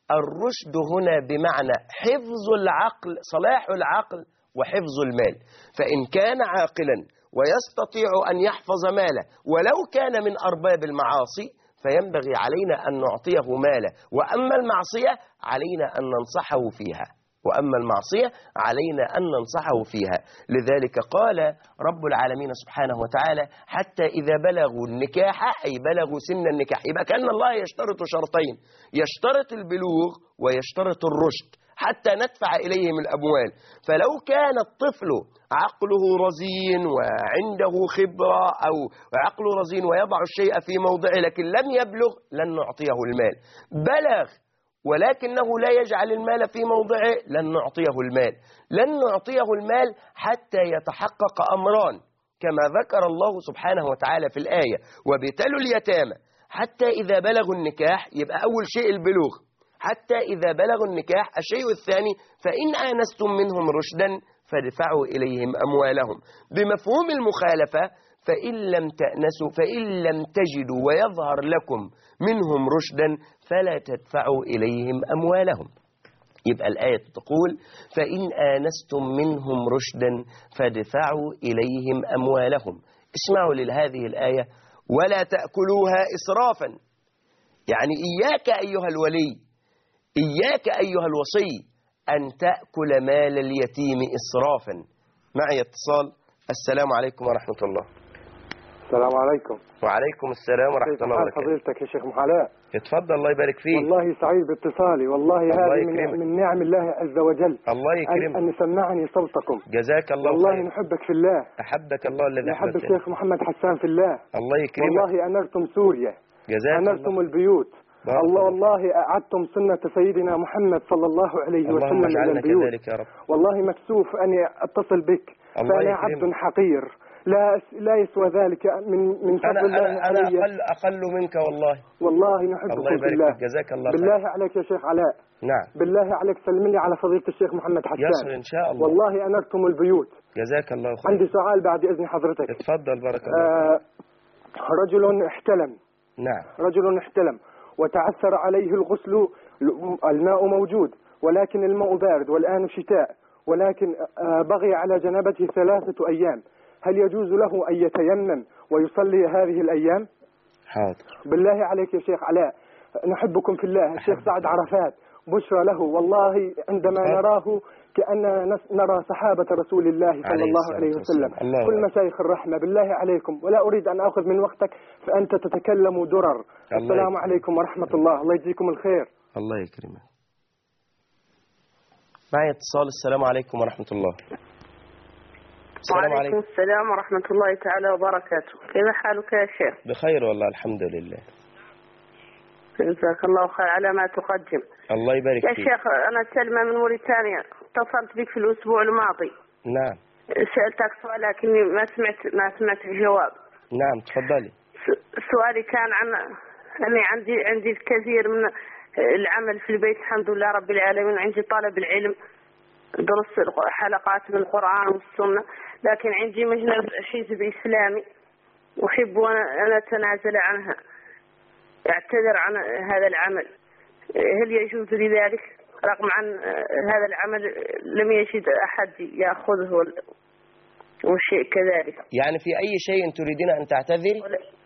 [SPEAKER 1] الرشد هنا بمعنى حفظ العقل، صلاح العقل وحفظ المال. فإن كان عاقلا ويستطيع أن يحفظ ماله ولو كان من أرباب المعاصي، فينبغي علينا أن نعطيه ماله. وأما المعصية علينا أن ننصحه فيها، وأما المعصية علينا أن ننصحه فيها. لذلك قال رب العالمين سبحانه وتعالى: حتى إذا بلغوا النكاح، أي بلغوا سن النكاح. يبقى كأن الله يشترط شرطين: يشترط البلوغ ويشترط الرشد حتى ندفع إليهم الأموال. فلو كان الطفل عقله رزين وعنده خبرة، أو عقله رزين ويضع الشيء في موضعه لكن لم يبلغ، لن نعطيه المال. بلغ ولكنه لا يجعل المال في موضعه، لن نعطيه المال. لن نعطيه المال حتى يتحقق أمران كما ذكر الله سبحانه وتعالى في الآية: وابتلوا اليتامى حتى إذا بلغوا النكاح. يبقى أول شيء البلوغ، حتى إذا بلغوا النكاح. الشيء الثاني: فإن آنستم منهم رشدا فادفعوا إليهم أموالهم. بمفهوم المخالفة: فإن لم تأنسوا، فإن لم تجدوا ويظهر لكم منهم رشدا فلا تدفعوا إليهم أموالهم. يبقى الآية تقول: فإن آنستم منهم رشدا فادفعوا إليهم أموالهم. اسمعوا لهذه الآية: ولا تأكلوها إسرافا. يعني إياك أيها الولي، إياك أيها الوصي أن تأكل مال اليتيم إسرافا. معي اتصال. السلام عليكم ورحمة الله.
[SPEAKER 10] السلام عليكم.
[SPEAKER 1] وعليكم السلام ورحمة الله وبركاته.
[SPEAKER 10] فضيلتك يا شيخ محالاء.
[SPEAKER 1] اتفضل الله يبارك فيك.
[SPEAKER 10] والله سعيد باتصالي، والله هذه من نعم الله عز وجل.
[SPEAKER 1] الله يكرمك.
[SPEAKER 10] أن سمعني صوتكم.
[SPEAKER 1] جزاك الله
[SPEAKER 10] والله
[SPEAKER 1] خير.
[SPEAKER 10] نحبك في الله.
[SPEAKER 1] أحبك الله الذي
[SPEAKER 10] أحب الشيخ محمد حسان في الله.
[SPEAKER 1] الله يكرمك.
[SPEAKER 10] والله أنرتم سوريا.
[SPEAKER 1] جزاك
[SPEAKER 10] أنرتم
[SPEAKER 1] الله.
[SPEAKER 10] البيوت. الله والله أعدتم سنة سيدنا محمد صلى الله عليه وسلم إلى البيوت.
[SPEAKER 1] كذلك يا رب.
[SPEAKER 10] والله مكسوف أني أتصل بك، فأنا عبد حقير لا يسوى ذلك من فضل الله علي.
[SPEAKER 1] أنا أقل منك والله.
[SPEAKER 10] والله نحبكم في الله.
[SPEAKER 1] جزاك الله
[SPEAKER 10] بالله
[SPEAKER 1] خير.
[SPEAKER 10] عليك يا شيخ علاء.
[SPEAKER 1] نعم.
[SPEAKER 10] بالله عليك سلم لي على فضيلة الشيخ محمد حسان.
[SPEAKER 1] يصل إن شاء الله.
[SPEAKER 10] والله أنرتم البيوت.
[SPEAKER 1] جزاك الله خير.
[SPEAKER 10] عندي سؤال بعد إذن حضرتك.
[SPEAKER 1] اتفضل بارك الله.
[SPEAKER 10] رجل احتلم.
[SPEAKER 1] نعم.
[SPEAKER 10] رجل احتلم وتعثر عليه الغسل، الماء موجود ولكن الماء بارد والآن شتاء، ولكن بغي على جنابته 3 أيام، هل يجوز له أن يتيمم ويصلي هذه الأيام؟
[SPEAKER 1] حاضر.
[SPEAKER 10] بالله عليك يا شيخ علاء، نحبكم في الله. الشيخ سعد عرفات بشرى له، والله عندما نراه كأننا نرى صحابة رسول الله صلى الله عليه وسلم. كل مشايخ الرحمة بالله عليكم، ولا أريد أن أخذ من وقتك فأنت تتكلم درر. السلام عليكم ورحمة الله. الله يجزيكم الخير.
[SPEAKER 1] الله يكرمك. معي اتصال. السلام عليكم ورحمة الله.
[SPEAKER 11] وعليكم السلام ورحمة الله تعالى وبركاته. كيف حالك يا شيخ؟
[SPEAKER 1] بخير والله الحمد لله.
[SPEAKER 11] جزاك الله خير على ما تقدم.
[SPEAKER 1] الله يبارك فيك.
[SPEAKER 11] يا شيخ أنا سلمى من موريتانيا، اتصلت بك في الأسبوع الماضي.
[SPEAKER 1] نعم.
[SPEAKER 11] سألتك سؤال لكني ما سمعت الجواب.
[SPEAKER 1] نعم تفضلي.
[SPEAKER 11] سؤالي كان عن أني عندي الكثير من العمل في البيت الحمد لله رب العالمين، عندي طلب العلم، درس حلقات من القرآن والسنة، لكن عندي مهنة حزب إسلامي أحب أن أتنازل عنها، أعتذر عن هذا العمل، هل يجوز لي ذلك رغم عن هذا العمل لم يجد أحد يأخذه والشيء كذلك؟
[SPEAKER 1] يعني في أي شيء تريدين أن تعتذري؟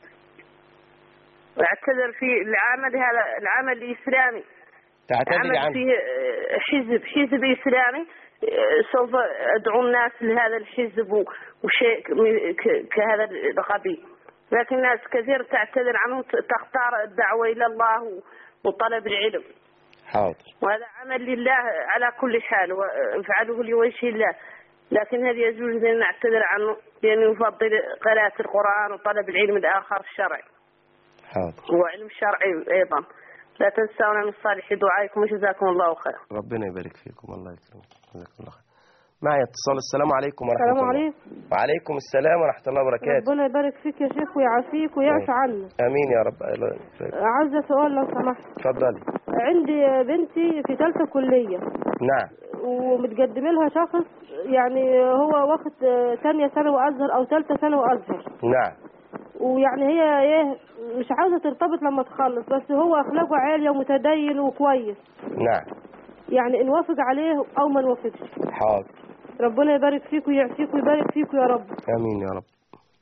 [SPEAKER 11] أعتذر في العمل، هذا العمل الإسلامي
[SPEAKER 1] تعتذري عنه.
[SPEAKER 11] فيه حزب إسلامي، سوف أدعو الناس لهذا الحزب وشيء كهذا القبيل، لكن الناس كثير تعتذر عنه، تختار الدعوة إلى الله وطلب العلم.
[SPEAKER 1] حاضر.
[SPEAKER 11] وهذا عمل لله على كل حال وافعله لوجه الله، لكن هل يجوز أن نعتذر عنه لأنه يفضل قراءة القرآن وطلب العلم الآخر الشرعي.
[SPEAKER 1] حاضر.
[SPEAKER 11] وعلم شرعي أيضا. لا تنسونا من صالح دعائكم وجزاكم الله خير.
[SPEAKER 1] ربنا يبارك فيكم. الله يكرمك. جزاكم الله خير. معي اتصال. السلام عليكم ورحمة الله.
[SPEAKER 12] السلام عليكم.
[SPEAKER 1] وعليكم السلام ورحمة الله وبركاته.
[SPEAKER 12] ربنا يبارك فيك يا شيخ ويعافيك ويعفى عنك.
[SPEAKER 1] آمين يا رب.
[SPEAKER 12] عايزة سؤال لو سمحت.
[SPEAKER 1] اتفضلي.
[SPEAKER 12] عندي بنتي في ثالثة كلية.
[SPEAKER 1] نعم.
[SPEAKER 12] ومتقدم لها شخص يعني هو واخد ثانية ثانوي أزهر أو ثالثة ثانوي أزهر.
[SPEAKER 1] نعم.
[SPEAKER 12] ويعني هي ايه مش عاوزة ترتبط لما تخلص، بس هو أخلاقه عالية ومتدين وكويس.
[SPEAKER 1] نعم.
[SPEAKER 12] يعني نوافق عليه أو ما نوافقش.
[SPEAKER 1] حاضر.
[SPEAKER 12] ربنا يبارك فيك ويعافيك ويبارك فيك يا رب.
[SPEAKER 1] آمين يا رب.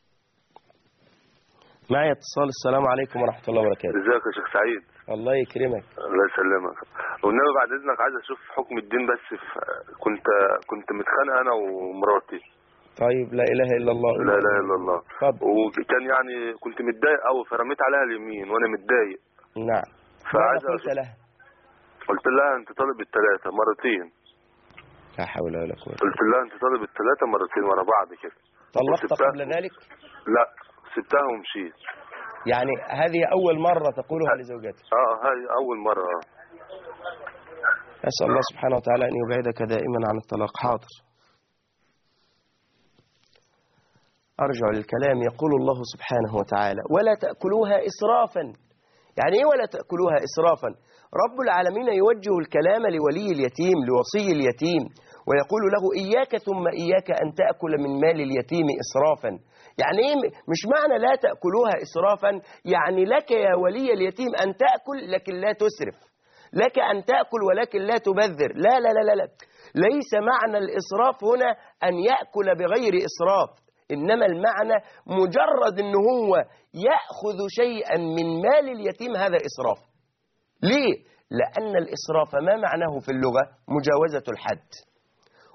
[SPEAKER 1] معي اتصال. السلام عليكم ورحمة الله وبركاته.
[SPEAKER 13] ازيك يا شيخ سعيد؟
[SPEAKER 1] الله يكرمك.
[SPEAKER 13] الله يسلمك. والنبي بعد اذنك عايز اشوف حكم الدين، بس كنت متخانق انا ومراتي.
[SPEAKER 1] طيب لا اله الا الله.
[SPEAKER 13] لا اله الا الله.
[SPEAKER 1] اتفضل.
[SPEAKER 13] وكان يعني كنت متضايق قوي فرميت عليها اليمين وانا متضايق.
[SPEAKER 1] نعم.
[SPEAKER 13] فعايز
[SPEAKER 1] قلت لها؟
[SPEAKER 13] قلت لها انت طالب ال3 مرتين.
[SPEAKER 1] لا حول ولا قوة.
[SPEAKER 13] قلت لها انت طالب ال3 مرتين ورا بعض كده.
[SPEAKER 1] طلقت قبل ذلك؟
[SPEAKER 13] لا سبتها ومشيت.
[SPEAKER 1] يعني هذه أول مرة تقولها لزوجتك؟
[SPEAKER 13] هذه أول مرة.
[SPEAKER 1] أسأل الله سبحانه وتعالى أن يبعدك دائما عن الطلاق. حاضر. أرجع للكلام. يقول الله سبحانه وتعالى ولا تأكلوها إسرافا. يعني إيه ولا تأكلوها إسرافا؟ رب العالمين يوجه الكلام لولي اليتيم لوصي اليتيم ويقول له إياك ثم إياك أن تأكل من مال اليتيم إسرافا. يعني إيه مش معنى لا تأكلوها إسرافا يعني لك يا ولي اليتيم أن تأكل لكن لا تسرف، لك أن تأكل ولكن لا تبذر. لا لا لا لا، ليس معنى الإسراف هنا أن يأكل بغير إسراف، إنما المعنى مجرد أنه هو يأخذ شيئا من مال اليتيم هذا إسراف. ليه؟ لأن الإسراف ما معناه في اللغة مجاوزة الحد،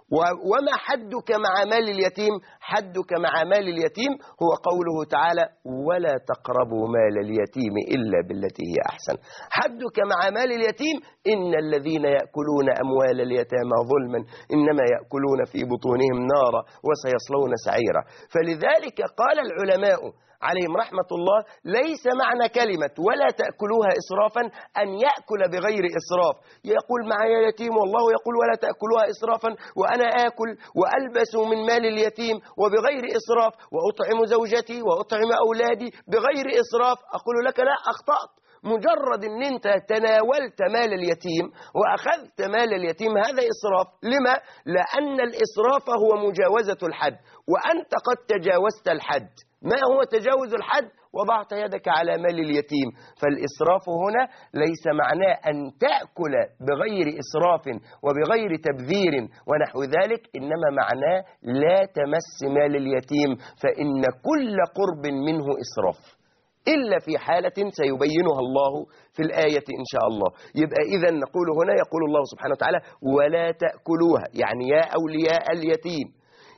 [SPEAKER 1] وما حدك مع مال اليتيم؟ حدك مع مال اليتيم هو قوله تعالى ولا تقربوا مال اليتيم إلا بالتي هي أحسن. حدك مع مال اليتيم إن الذين يأكلون أموال اليتامى ظلما إنما يأكلون في بطونهم نارا وسيصلون سعيرا. فلذلك قال العلماء عليهم رحمة الله ليس معنى كلمة ولا تأكلوها إسرافا أن يأكل بغير إسراف. يقول معي يتيم والله يقول ولا تأكلوها إسرافا وأنا آكل وألبس من مال اليتيم وبغير إسراف وأطعم زوجتي وأطعم أولادي بغير إسراف. أقول لك لا، أخطأت. مجرد أن أنت تناولت مال اليتيم وأخذت مال اليتيم هذا إسراف. لما؟ لأن الإسراف هو مجاوزة الحد، وأنت قد تجاوزت الحد. ما هو تجاوز الحد؟ وضعت يدك على مال اليتيم. فالإسراف هنا ليس معناه أن تأكل بغير إسراف وبغير تبذير ونحو ذلك، إنما معناه لا تمس مال اليتيم، فإن كل قرب منه إسراف إلا في حالة سيبينها الله في الآية إن شاء الله. يبقى إذا نقول هنا يقول الله سبحانه وتعالى ولا تأكلوها، يعني يا أولياء اليتيم،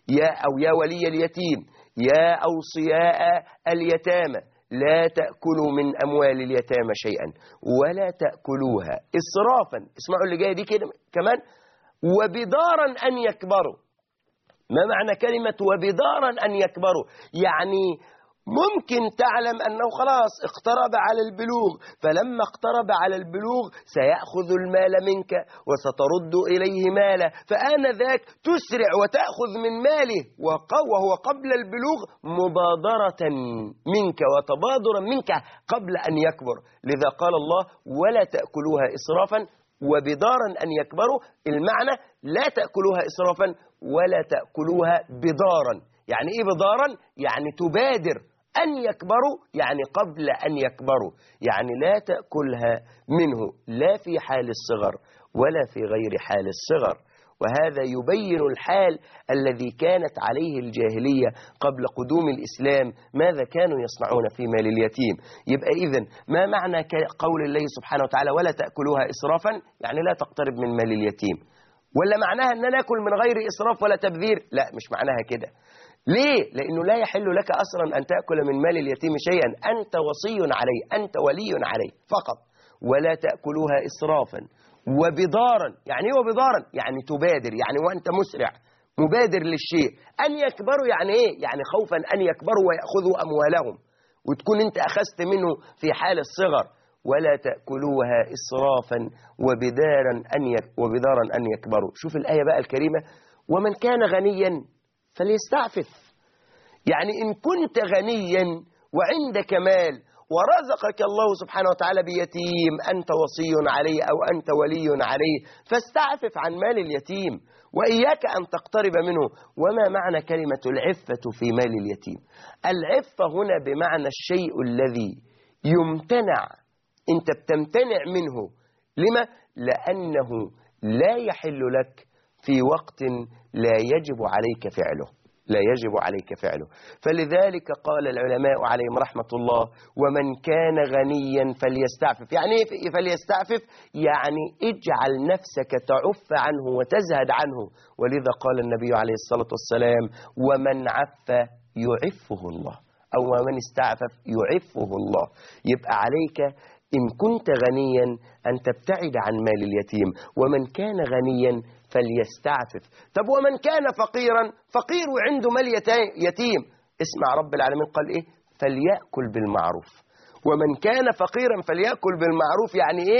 [SPEAKER 1] يا ولي اليتيم، يا أوصياء اليتامى، لا تأكلوا من أموال اليتامى شيئا ولا تأكلوها إسرافا. اسمعوا اللي جاية دي كده كمان، وبدارا أن يكبروا. ما معنى كلمة وبدارا أن يكبروا؟ يعني ممكن تعلم أنه خلاص اقترب على البلوغ، فلما اقترب على البلوغ سيأخذ المال منك وسترد إليه ماله، فآنذاك تسرع وتأخذ من ماله وهو قبل البلوغ مبادرة منك وتبادرا منك قبل أن يكبر. لذا قال الله ولا تأكلوها إسرافا وبدارا أن يكبروا. المعنى لا تأكلوها إسرافا ولا تأكلوها بدارا. يعني إيه بدارا؟ يعني تبادر أن يكبروا، يعني قبل أن يكبروا، يعني لا تأكلها منه لا في حال الصغر ولا في غير حال الصغر. وهذا يبين الحال الذي كانت عليه الجاهلية قبل قدوم الإسلام، ماذا كانوا يصنعون في مال اليتيم. يبقى إذن ما معنى قول الله سبحانه وتعالى ولا تأكلوها إسرافا؟ يعني لا تقترب من مال اليتيم. ولا معناها أن نأكل من غير إسراف ولا تبذير؟ لا، مش معناها كده. ليه؟ لأنه لا يحل لك أصلا أن تأكل من مال اليتيم شيئا، أنت وصي عليه، أنت ولي عليه فقط. ولا تأكلوها إسرافا وبدارا. يعني إيه وبدارا؟ يعني تبادر، يعني وأنت مسرع مبادر للشيء. أن يكبروا يعني إيه؟ يعني خوفا أن يكبروا ويأخذوا أموالهم وتكون أنت أخذت منه في حال الصغر. ولا تأكلوها إسرافا وبدارا أن يكبروا. شوف الآية بقى الكريمة، ومن كان غنيا فليستعفف. يعني إن كنت غنيا وعندك مال ورزقك الله سبحانه وتعالى بيتيم أنت وصي عليه أو أنت ولي عليه، فاستعفف عن مال اليتيم وإياك أن تقترب منه. وما معنى كلمة العفة في مال اليتيم؟ العفة هنا بمعنى الشيء الذي يمتنع، أنت بتمتنع منه. لما؟ لأنه لا يحل لك في وقت لا يجب عليك فعله، لا يجب عليك فعله. فلذلك قال العلماء عليهم رحمة الله ومن كان غنيا فليستعفف. يعني ايه فليستعفف؟ يعني اجعل نفسك تعف عنه وتزهد عنه. ولذا قال النبي عليه الصلاة والسلام ومن عف يعفه الله، أو ومن استعفف يعفه الله. يبقى عليك إن كنت غنيا أن تبتعد عن مال اليتيم، ومن كان غنيا فليستعفف. طب ومن كان فقيرا، فقير وعنده مال يتيم، اسمع رب العالمين قال إيه؟ فليأكل بالمعروف. ومن كان فقيرا فليأكل بالمعروف. يعني إيه؟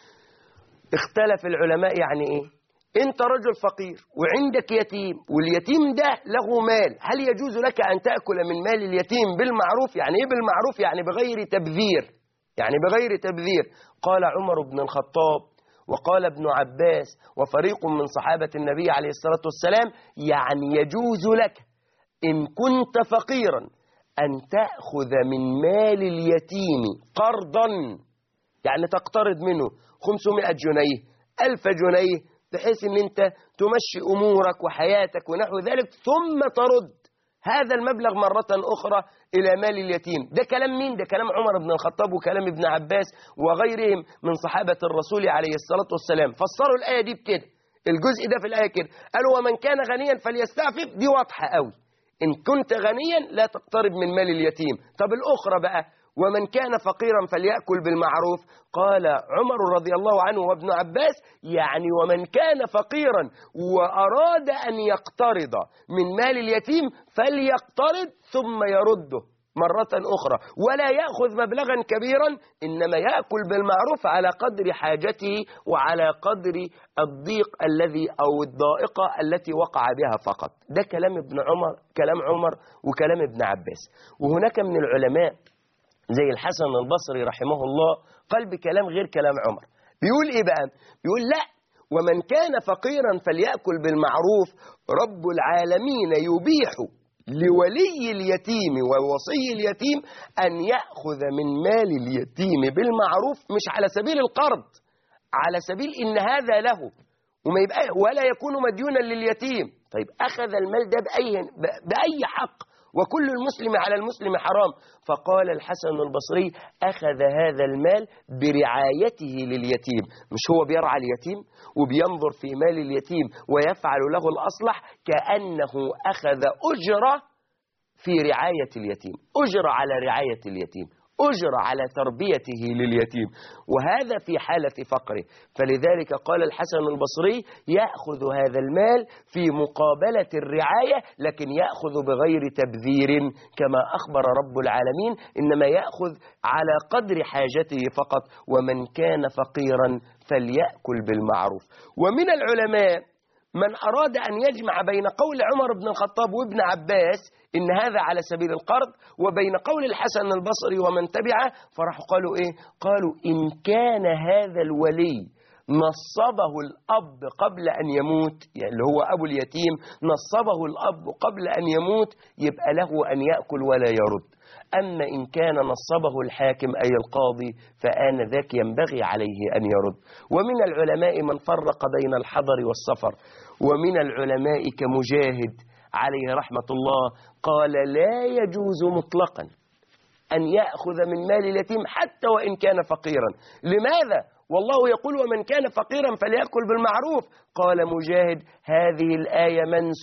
[SPEAKER 1] اختلف العلماء. يعني إيه؟ أنت رجل فقير وعندك يتيم واليتيم ده له مال، هل يجوز لك أن تأكل من مال اليتيم بالمعروف؟ يعني إيه بالمعروف؟ يعني بغير تبذير، يعني بغير تبذير. قال عمر بن الخطاب وقال ابن عباس وفريق من صحابة النبي عليه الصلاة والسلام يعني يجوز لك إن كنت فقيرا أن تأخذ من مال اليتيم قرضا، يعني تقترض منه 500 جنيه 1000 جنيه بحيث أن أنت تمشي أمورك وحياتك ونحو ذلك، ثم ترد هذا المبلغ مرة أخرى إلى مال اليتيم. ده كلام مين؟ ده كلام عمر بن الخطاب وكلام ابن عباس وغيرهم من صحابة الرسول عليه الصلاة والسلام. فسروا الآية دي بكده الجزء ده في الآية كده، قالوا ومن كان غنيا فليستعفف، دي واضحة قوي، إن كنت غنيا لا تقترب من مال اليتيم. طب الأخرى بقى، ومن كان فقيرا فليأكل بالمعروف، قال عمر رضي الله عنه وابن عباس يعني ومن كان فقيرا وأراد أن يقترض من مال اليتيم فليقترض ثم يرده مرة أخرى، ولا يأخذ مبلغا كبيرا، إنما يأكل بالمعروف على قدر حاجته وعلى قدر الضيق الذي أو الضائقة التي وقع بها فقط. ده كلام ابن عمر، كلام عمر وكلام ابن عباس. وهناك من العلماء زي الحسن البصري رحمه الله قال بكلام غير كلام عمر، بيقول إيه بقى؟ بيقول لا، ومن كان فقيرا فليأكل بالمعروف، رب العالمين يبيح لولي اليتيم ووصي اليتيم أن يأخذ من مال اليتيم بالمعروف، مش على سبيل القرض، على سبيل إن هذا له وما يبقى ولا يكون مديونا لليتيم. طيب أخذ المال ده بأي حق؟ وكل المسلم على المسلم حرام. فقال الحسن البصري أخذ هذا المال برعايته لليتيم، مش هو بيرعى اليتيم وبينظر في مال اليتيم ويفعل له الأصلح، كأنه أخذ أجرة في رعاية اليتيم، أجرة على رعاية اليتيم، أجر على تربيته لليتيم، وهذا في حالة فقره. فلذلك قال الحسن البصري يأخذ هذا المال في مقابلة الرعاية، لكن يأخذ بغير تبذير كما أخبر رب العالمين، إنما يأخذ على قدر حاجته فقط. ومن كان فقيرا فليأكل بالمعروف. ومن العلماء من أراد أن يجمع بين قول عمر بن الخطاب وابن عباس إن هذا على سبيل القرض وبين قول الحسن البصري ومن تبعه، فراحوا قالوا إيه؟ قالوا إن كان هذا الولي نصبه الأب قبل أن يموت، يعني اللي هو أبو اليتيم نصبه الأب قبل أن يموت، يبقى له أن يأكل ولا يرد. أما إن كان نصبه الحاكم أي القاضي فآنذاك ينبغي عليه أن يرد. ومن العلماء من فرق بين الحضر والسفر، ومن العلماء كمجاهد عليه رحمة الله قال لا يجوز مطلقا أن يأخذ من مال اليتيم حتى وإن كان فقيرا. لماذا؟ والله يقول ومن كان فقيرا فليأكل بالمعروف. قال مجاهد هذه الآية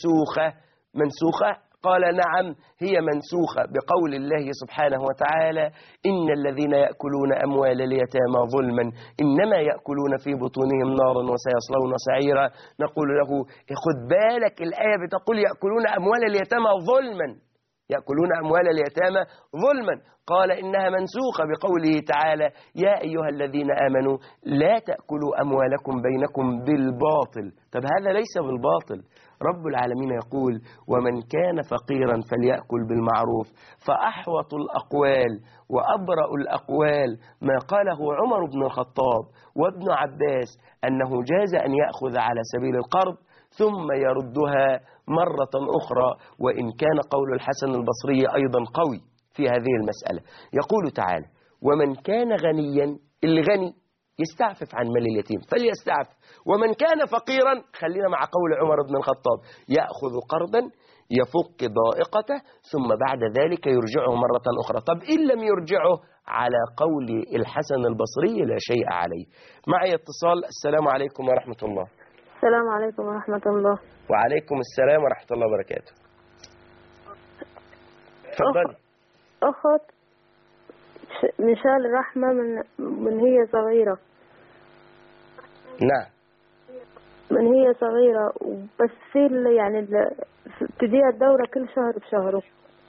[SPEAKER 1] منسوخة؟ قال نعم هي منسوخة بقول الله سبحانه وتعالى إن الذين يأكلون أموال اليتامى ظلما إنما يأكلون في بطونهم نارا وسيصلون سعيرا. نقول له خد بالك، الآية بتقول يأكلون أموال اليتامى ظلما، يأكلون أموال اليتامى ظلما. قال إنها منسوخة بقوله تعالى يا أيها الذين آمنوا لا تأكلوا أموالكم بينكم بالباطل. طب هذا ليس بالباطل، رب العالمين يقول ومن كان فقيرا فليأكل بالمعروف. فأحوط الأقوال وأبرأ الأقوال ما قاله عمر بن الخطاب وابن عباس أنه جاز أن يأخذ على سبيل القرض ثم يردها مرة أخرى، وإن كان قول الحسن البصري أيضا قوي في هذه المسألة. يقول تعالى ومن كان غنيا، اللي غني يستعفف عن مال اليتيم فليستعفف، ومن كان فقيرا خلينا مع قول عمر بن الخطاب يأخذ قرضا يفك ضائقته ثم بعد ذلك يرجعه مرة أخرى. طب إن لم يرجعه على قول الحسن البصري لا شيء عليه. معي اتصال. السلام عليكم ورحمة الله.
[SPEAKER 14] السلام عليكم ورحمة الله.
[SPEAKER 1] وعليكم السلام ورحمة الله وبركاته. تفضلي.
[SPEAKER 14] أخت مثال الرحمة من هي صغيرة.
[SPEAKER 1] نعم.
[SPEAKER 14] من هي صغيرة بس في يعني تديها الدورة كل شهر بشهره.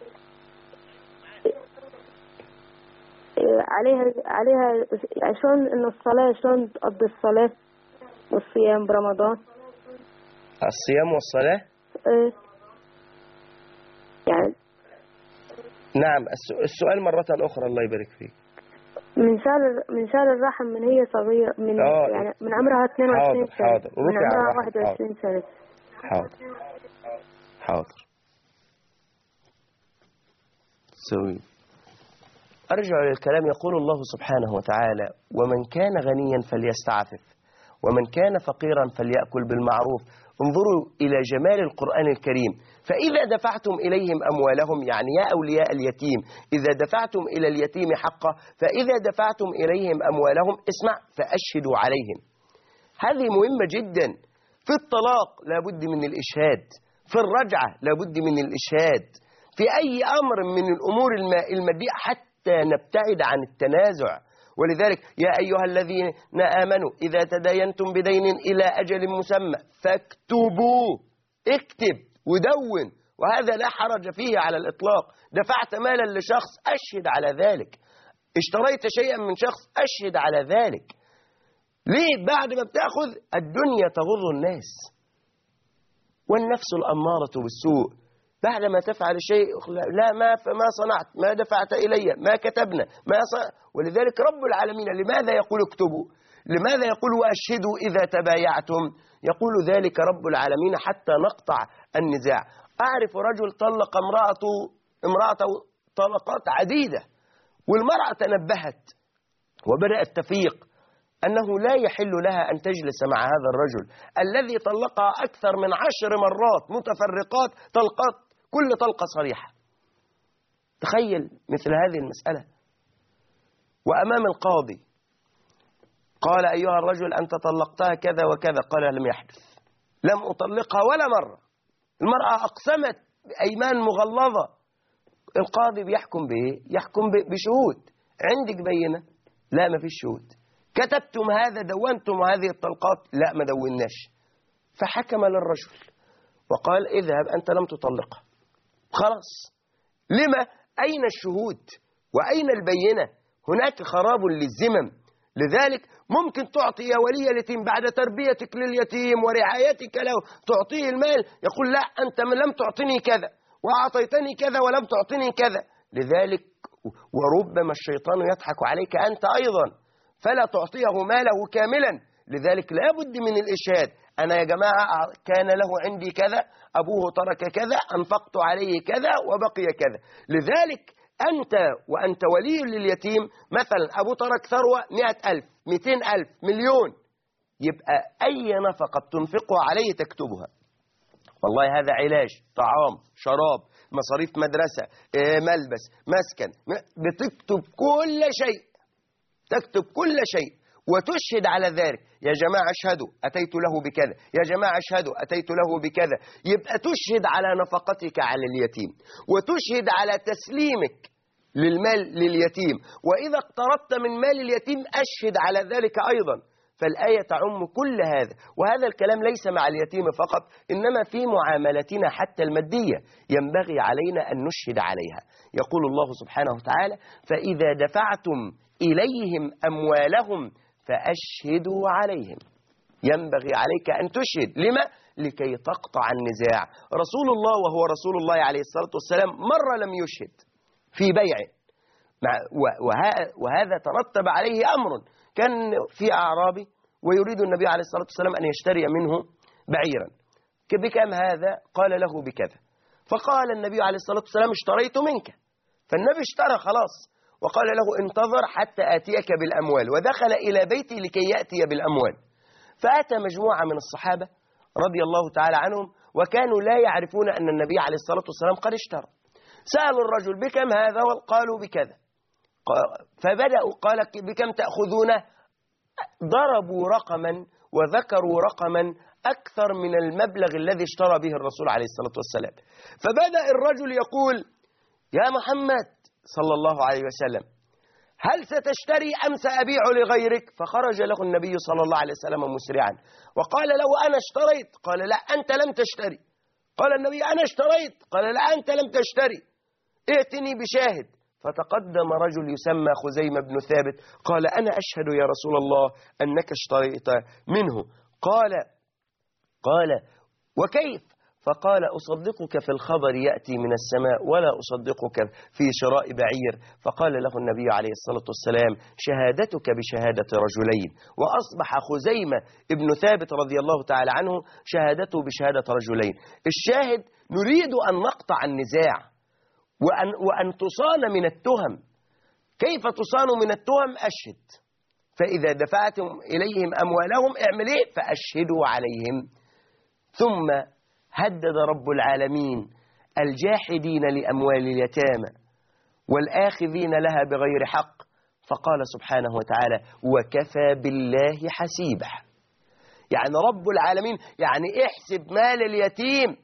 [SPEAKER 14] عليها شلون إنه الصلاة، شلون تقضي الصلاة والصيام برمضان؟
[SPEAKER 1] الصيام والصلاة؟
[SPEAKER 14] إيه يعني.
[SPEAKER 1] نعم. السؤال مرة أخرى الله يبارك فيك.
[SPEAKER 14] من شال الرحم من هي صغيرة، من يعني من عمرها 22 سنة.
[SPEAKER 1] حاضر.
[SPEAKER 14] من عمرها 21 سنة.
[SPEAKER 1] حاضر. أرجع للكلام. يقول الله سبحانه وتعالى ومن كان غنيا فليستعفف ومن كان فقيرا فليأكل بالمعروف. انظروا إلى جمال القرآن الكريم. فإذا دفعتم إليهم أموالهم، يعني يا أولياء اليتيم إذا دفعتم إلى اليتيم حقه، فإذا دفعتم إليهم أموالهم اسمع فأشهدوا عليهم. هذه مهمة جدا. في الطلاق لابد من الإشهاد، في الرجعة لابد من الإشهاد، في أي أمر من الأمور المادية حتى نبتعد عن التنازع. ولذلك يا أيها الذين آمنوا إذا تداينتم بدين إلى أجل مسمى فاكتبوه، اكتب ودون، وهذا لا حرج فيه على الإطلاق. دفعت مالا لشخص أشهد على ذلك، اشتريت شيئا من شخص أشهد على ذلك. ليه؟ بعد ما بتأخذ الدنيا تغر الناس والنفس الأمارة بالسوء. بعد ما تفعل شيء لا ما صنعت، ما دفعت إلي، ما كتبنا، ولذلك رب العالمين لماذا يقول اكتبوا؟ لماذا يقول وأشهدوا إذا تبايعتم؟ يقول ذلك رب العالمين حتى نقطع النزاع. أعرف رجل طلق امرأته طلقات عديدة، والمرأة تنبهت وبدأت تفيق أنه لا يحل لها أن تجلس مع هذا الرجل الذي طلقها أكثر من 10 مرات متفرقات، طلقات كل طلقة صريحة. تخيل مثل هذه المسألة. وأمام القاضي قال أيها الرجل أنت طلقتها كذا وكذا، قال لم يحدث، لم أطلقها ولا مرة. المرأة أقسمت بأيمان مغلظة. القاضي بيحكم بإيه؟ يحكم بشهود. عندك بينة؟ لا، ما فيش شهود. كتبتم هذا، دونتم هذه الطلقات؟ لا، ما دوناش. فحكم للرجل وقال اذهب أنت لم تطلقها. خلاص. لما؟ أين الشهود وأين البينة؟ هناك خراب للذمم. لذلك ممكن تعطي يا ولي اليتيم بعد تربيتك لليتيم ورعايتك له تعطيه المال، يقول لا أنت لم تعطني كذا وأعطيتني كذا ولم تعطني كذا. لذلك وربما الشيطان يضحك عليك أنت أيضا فلا تعطيه ماله كاملا. لذلك لا بد من الإشهاد. أنا يا جماعة كان له عندي كذا، أبوه ترك كذا، أنفقت عليه كذا وبقي كذا. لذلك أنت وأنت ولي لليتيم، مثلا أبو ترك ثروة 100,000 200,000 مليون، يبقى أي نفقة تنفقها عليه تكتبها. والله هذا علاج، طعام، شراب، مصاريف مدرسة، ملبس، مسكن، بتكتب كل شيء، تكتب كل شيء وتشهد على ذلك. يا جماعة اشهدوا أتيت له بكذا، يا جماعة اشهدوا أتيت له بكذا. يبقى تشهد على نفقتك على اليتيم، وتشهد على تسليمك للمال لليتيم، وإذا اقترضت من مال اليتيم أشهد على ذلك أيضا. فالآية تعم كل هذا. وهذا الكلام ليس مع اليتيم فقط، إنما في معاملتنا حتى المادية ينبغي علينا أن نشهد عليها. يقول الله سبحانه وتعالى فإذا دفعتم إليهم أموالهم فأشهدوا عليهم. ينبغي عليك أن تشهد. لما؟ لكي تقطع النزاع. رسول الله وهو رسول الله عليه الصلاة والسلام مرة لم يشهد في بيع، وهذا ترتب عليه أمر. كان في أعرابي ويريد النبي عليه الصلاة والسلام أن يشتري منه بعيرا. بكم هذا؟ قال له بكذا. فقال النبي عليه الصلاة والسلام اشتريت منك. فالنبي اشترى خلاص، وقال له انتظر حتى آتيك بالأموال، ودخل إلى بيتي لكي يأتي بالأموال. فأتى مجموعة من الصحابة رضي الله تعالى عنهم، وكانوا لا يعرفون أن النبي عليه الصلاة والسلام قد اشترى. سألوا الرجل بكم هذا؟ وقالوا بكذا. فبدأوا قال بكم تأخذونه؟ ضربوا رقما وذكروا رقما أكثر من المبلغ الذي اشترى به الرسول عليه الصلاة والسلام. فبدأ الرجل يقول يا محمد صلى الله عليه وسلم هل ستشتري أم سأبيع لغيرك؟ فخرج له النبي صلى الله عليه وسلم مسرعا وقال له أنا اشتريت. قال لا أنت لم تشتري. قال النبي أنا اشتريت. قال لا أنت لم تشتري، ائتني بشاهد. فتقدم رجل يسمى خزيمة بن ثابت قال أنا أشهد يا رسول الله أنك اشتريت منه. قال وكيف؟ فقال أصدقك في الخبر يأتي من السماء ولا أصدقك في شراء بعير. فقال له النبي عليه الصلاة والسلام شهادتك بشهادة رجلين. وأصبح خزيمة ابن ثابت رضي الله تعالى عنه شهادته بشهادة رجلين. الشاهد نريد أن نقطع النزاع وأن تصان من التهم. كيف تصان من التهم؟ أشهد. فإذا دفعتم إليهم أموالهم اعمل إيه؟ فأشهدوا عليهم. ثم هدد رب العالمين الجاحدين لأموال اليتامى والآخذين لها بغير حق، فقال سبحانه وتعالى وكفى بالله حسيبا. يعني رب العالمين، يعني احسب مال اليتيم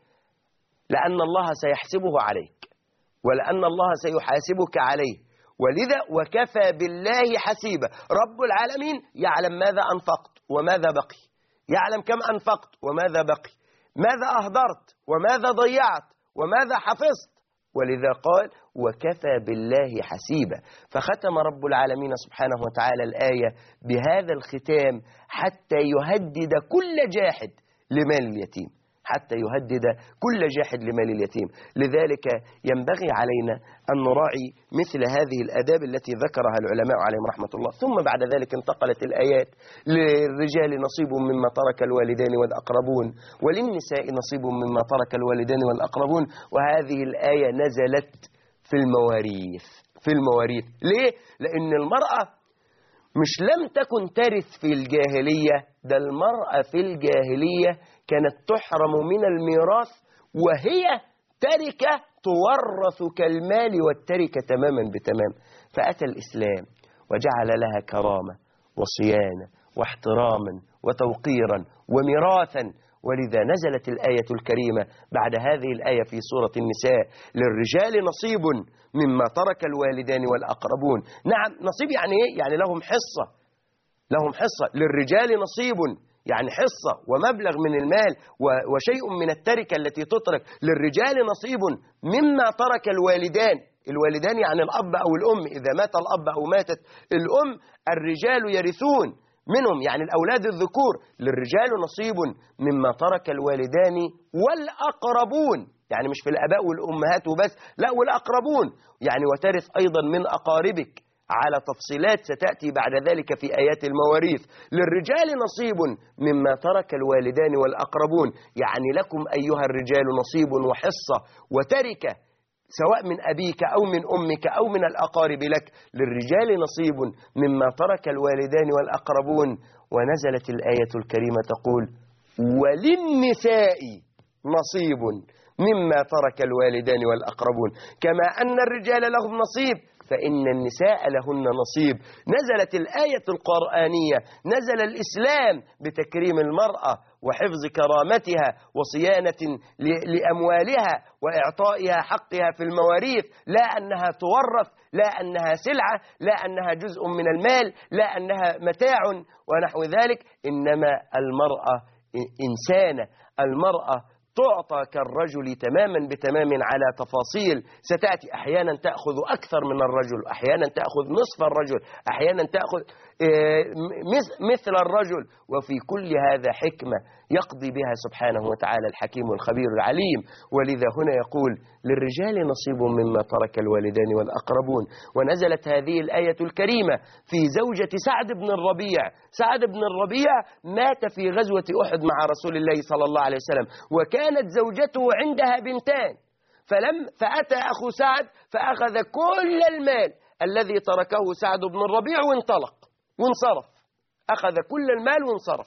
[SPEAKER 1] لأن الله سيحسبه عليك، ولأن الله سيحاسبك عليه، ولذا وكفى بالله حسيبا. رب العالمين يعلم ماذا أنفقت وماذا بقي، يعلم كم أنفقت وماذا بقي، ماذا أهدرت وماذا ضيعت وماذا حفظت، ولذا قال وكفى بالله حسيبا. فختم رب العالمين سبحانه وتعالى الآية بهذا الختام حتى يهدد كل جاحد لمال اليتيم، حتى يهدد كل جاحد لمال اليتيم. لذلك ينبغي علينا أن نراعي مثل هذه الآداب التي ذكرها العلماء عليهم رحمة الله. ثم بعد ذلك انتقلت الآيات: للرجال نصيب مما ترك الوالدان والأقربون وللنساء نصيب مما ترك الوالدان والأقربون. وهذه الآية نزلت في المواريث. في المواريث ليه؟ لأن المرأة مش لم تكن ترث في الجاهلية، ده المرأة في الجاهلية كانت تحرم من الميراث وهي تركة تورث كالمال والتركة تماما بتمام. فأتى الإسلام وجعل لها كرامة وصيانة واحتراما وتوقيرا وميراثا. ولذا نزلت الآية الكريمة بعد هذه الآية في سورة النساء: للرجال نصيب مما ترك الوالدان والأقربون. نعم، نصيب يعني إيه؟ يعني لهم حصة، لهم حصة. للرجال نصيب يعني حصة ومبلغ من المال وشيء من التركة التي تترك. للرجال نصيب مما ترك الوالدان. الوالدان يعني الأب أو الأم، إذا مات الأب أو ماتت الأم الرجال يرثون منهم، يعني الأولاد الذكور. للرجال نصيب مما ترك الوالدان والأقربون، يعني مش في الآباء والأمهات وبس، لا، والأقربون يعني وترث أيضا من أقاربك، على تفصيلات ستأتي بعد ذلك في آيات المواريث. للرجال نصيب مما ترك الوالدان والأقربون، يعني لكم أيها الرجال نصيب وحصة وتركة، سواء من أبيك أو من أمك أو من الأقارب لك. للرجال نصيب مما ترك الوالدان والأقربون. ونزلت الآية الكريمة تقول: وللنساء نصيب مما ترك الوالدان والأقربون. كما أن الرجال لهم نصيب فإن النساء لهن نصيب. نزلت الآية القرآنية، نزل الإسلام بتكريم المرأة وحفظ كرامتها وصيانة لأموالها وإعطائها حقها في المواريث، لا أنها تورث، لا أنها سلعة، لا أنها جزء من المال، لا أنها متاع ونحو ذلك، إنما المرأة إنسانة. المرأة تعطى كالرجل تماما بتمام على تفاصيل ستأتي. أحيانا تأخذ أكثر من الرجل، أحيانا تأخذ نصف الرجل، أحيانا تأخذ مثل الرجل. وفي كل هذا حكمة يقضي بها سبحانه وتعالى الحكيم الخبير العليم. ولذا هنا يقول: للرجال نصيب مما ترك الوالدان والأقربون. ونزلت هذه الآية الكريمة في زوجة سعد بن الربيع. سعد بن الربيع مات في غزوة أحد مع رسول الله صلى الله عليه وسلم، وكانت زوجته عندها بنتان. فأتى أخو سعد فأخذ كل المال الذي تركه سعد بن الربيع وانطلق وانصرف، أخذ كل المال وانصرف.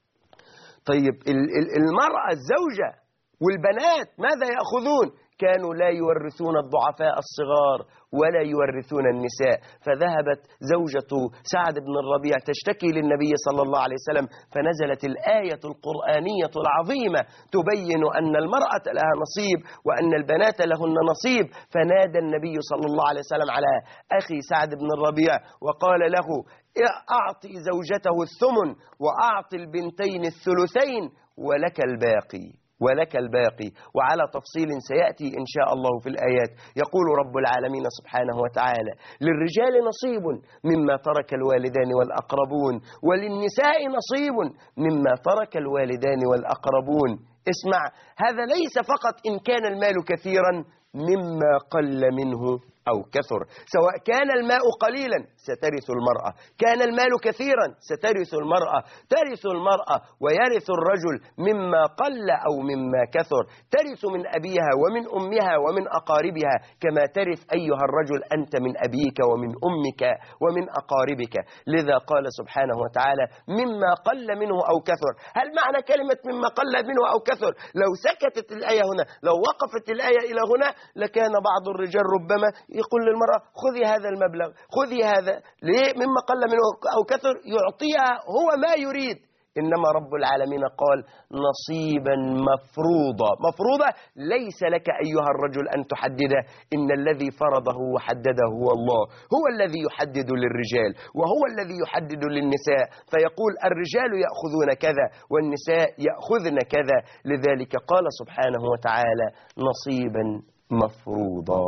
[SPEAKER 1] طيب المرأة الزوجة والبنات ماذا يأخذون؟ كانوا لا يورثون الضعفاء الصغار ولا يورثون النساء. فذهبت زوجة سعد بن الربيع تشتكي للنبي صلى الله عليه وسلم، فنزلت الآية القرآنية العظيمة تبين أن المرأة لها نصيب وأن البنات لهن نصيب. فنادى النبي صلى الله عليه وسلم على أخي سعد بن الربيع وقال له: أعطي زوجته الثمن وأعطي البنتين الثلثين ولك الباقي، ولك الباقي. وعلى تفصيل سيأتي إن شاء الله في الآيات. يقول رب العالمين سبحانه وتعالى: للرجال نصيب مما ترك الوالدان والأقربون وللنساء نصيب مما ترك الوالدان والأقربون. اسمع، هذا ليس فقط إن كان المال كثيرا، مما قل منه أو كثر. سواء كان الماء قليلا سترث المرأة، كان المال كثيرا سترث المرأة. ترث المرأة ويرث الرجل مما قل أو مما كثر. ترث من أبيها ومن أمها ومن أقاربها كما ترث أيها الرجل أنت من أبيك ومن أمك ومن أقاربك. لذا قال سبحانه وتعالى: مما قل منه أو كثر. هل معنى كلمة مما قل منه أو كثر لو سكتت الآية هنا، لو وقفت الآية إلى هنا، لكان بعض الرجال ربما يقول للمرأة: خذي هذا المبلغ، خذي هذا. ليه؟ مما قل منه أو كثر، يعطيها هو ما يريد. إنما رب العالمين قال نصيبا مفروضا. مفروضة ليس لك أيها الرجل أن تحدده، إن الذي فرضه وحدده هو الله، هو الذي يحدد للرجال وهو الذي يحدد للنساء، فيقول الرجال يأخذون كذا والنساء يأخذن كذا. لذلك قال سبحانه وتعالى نصيبا مفروضا.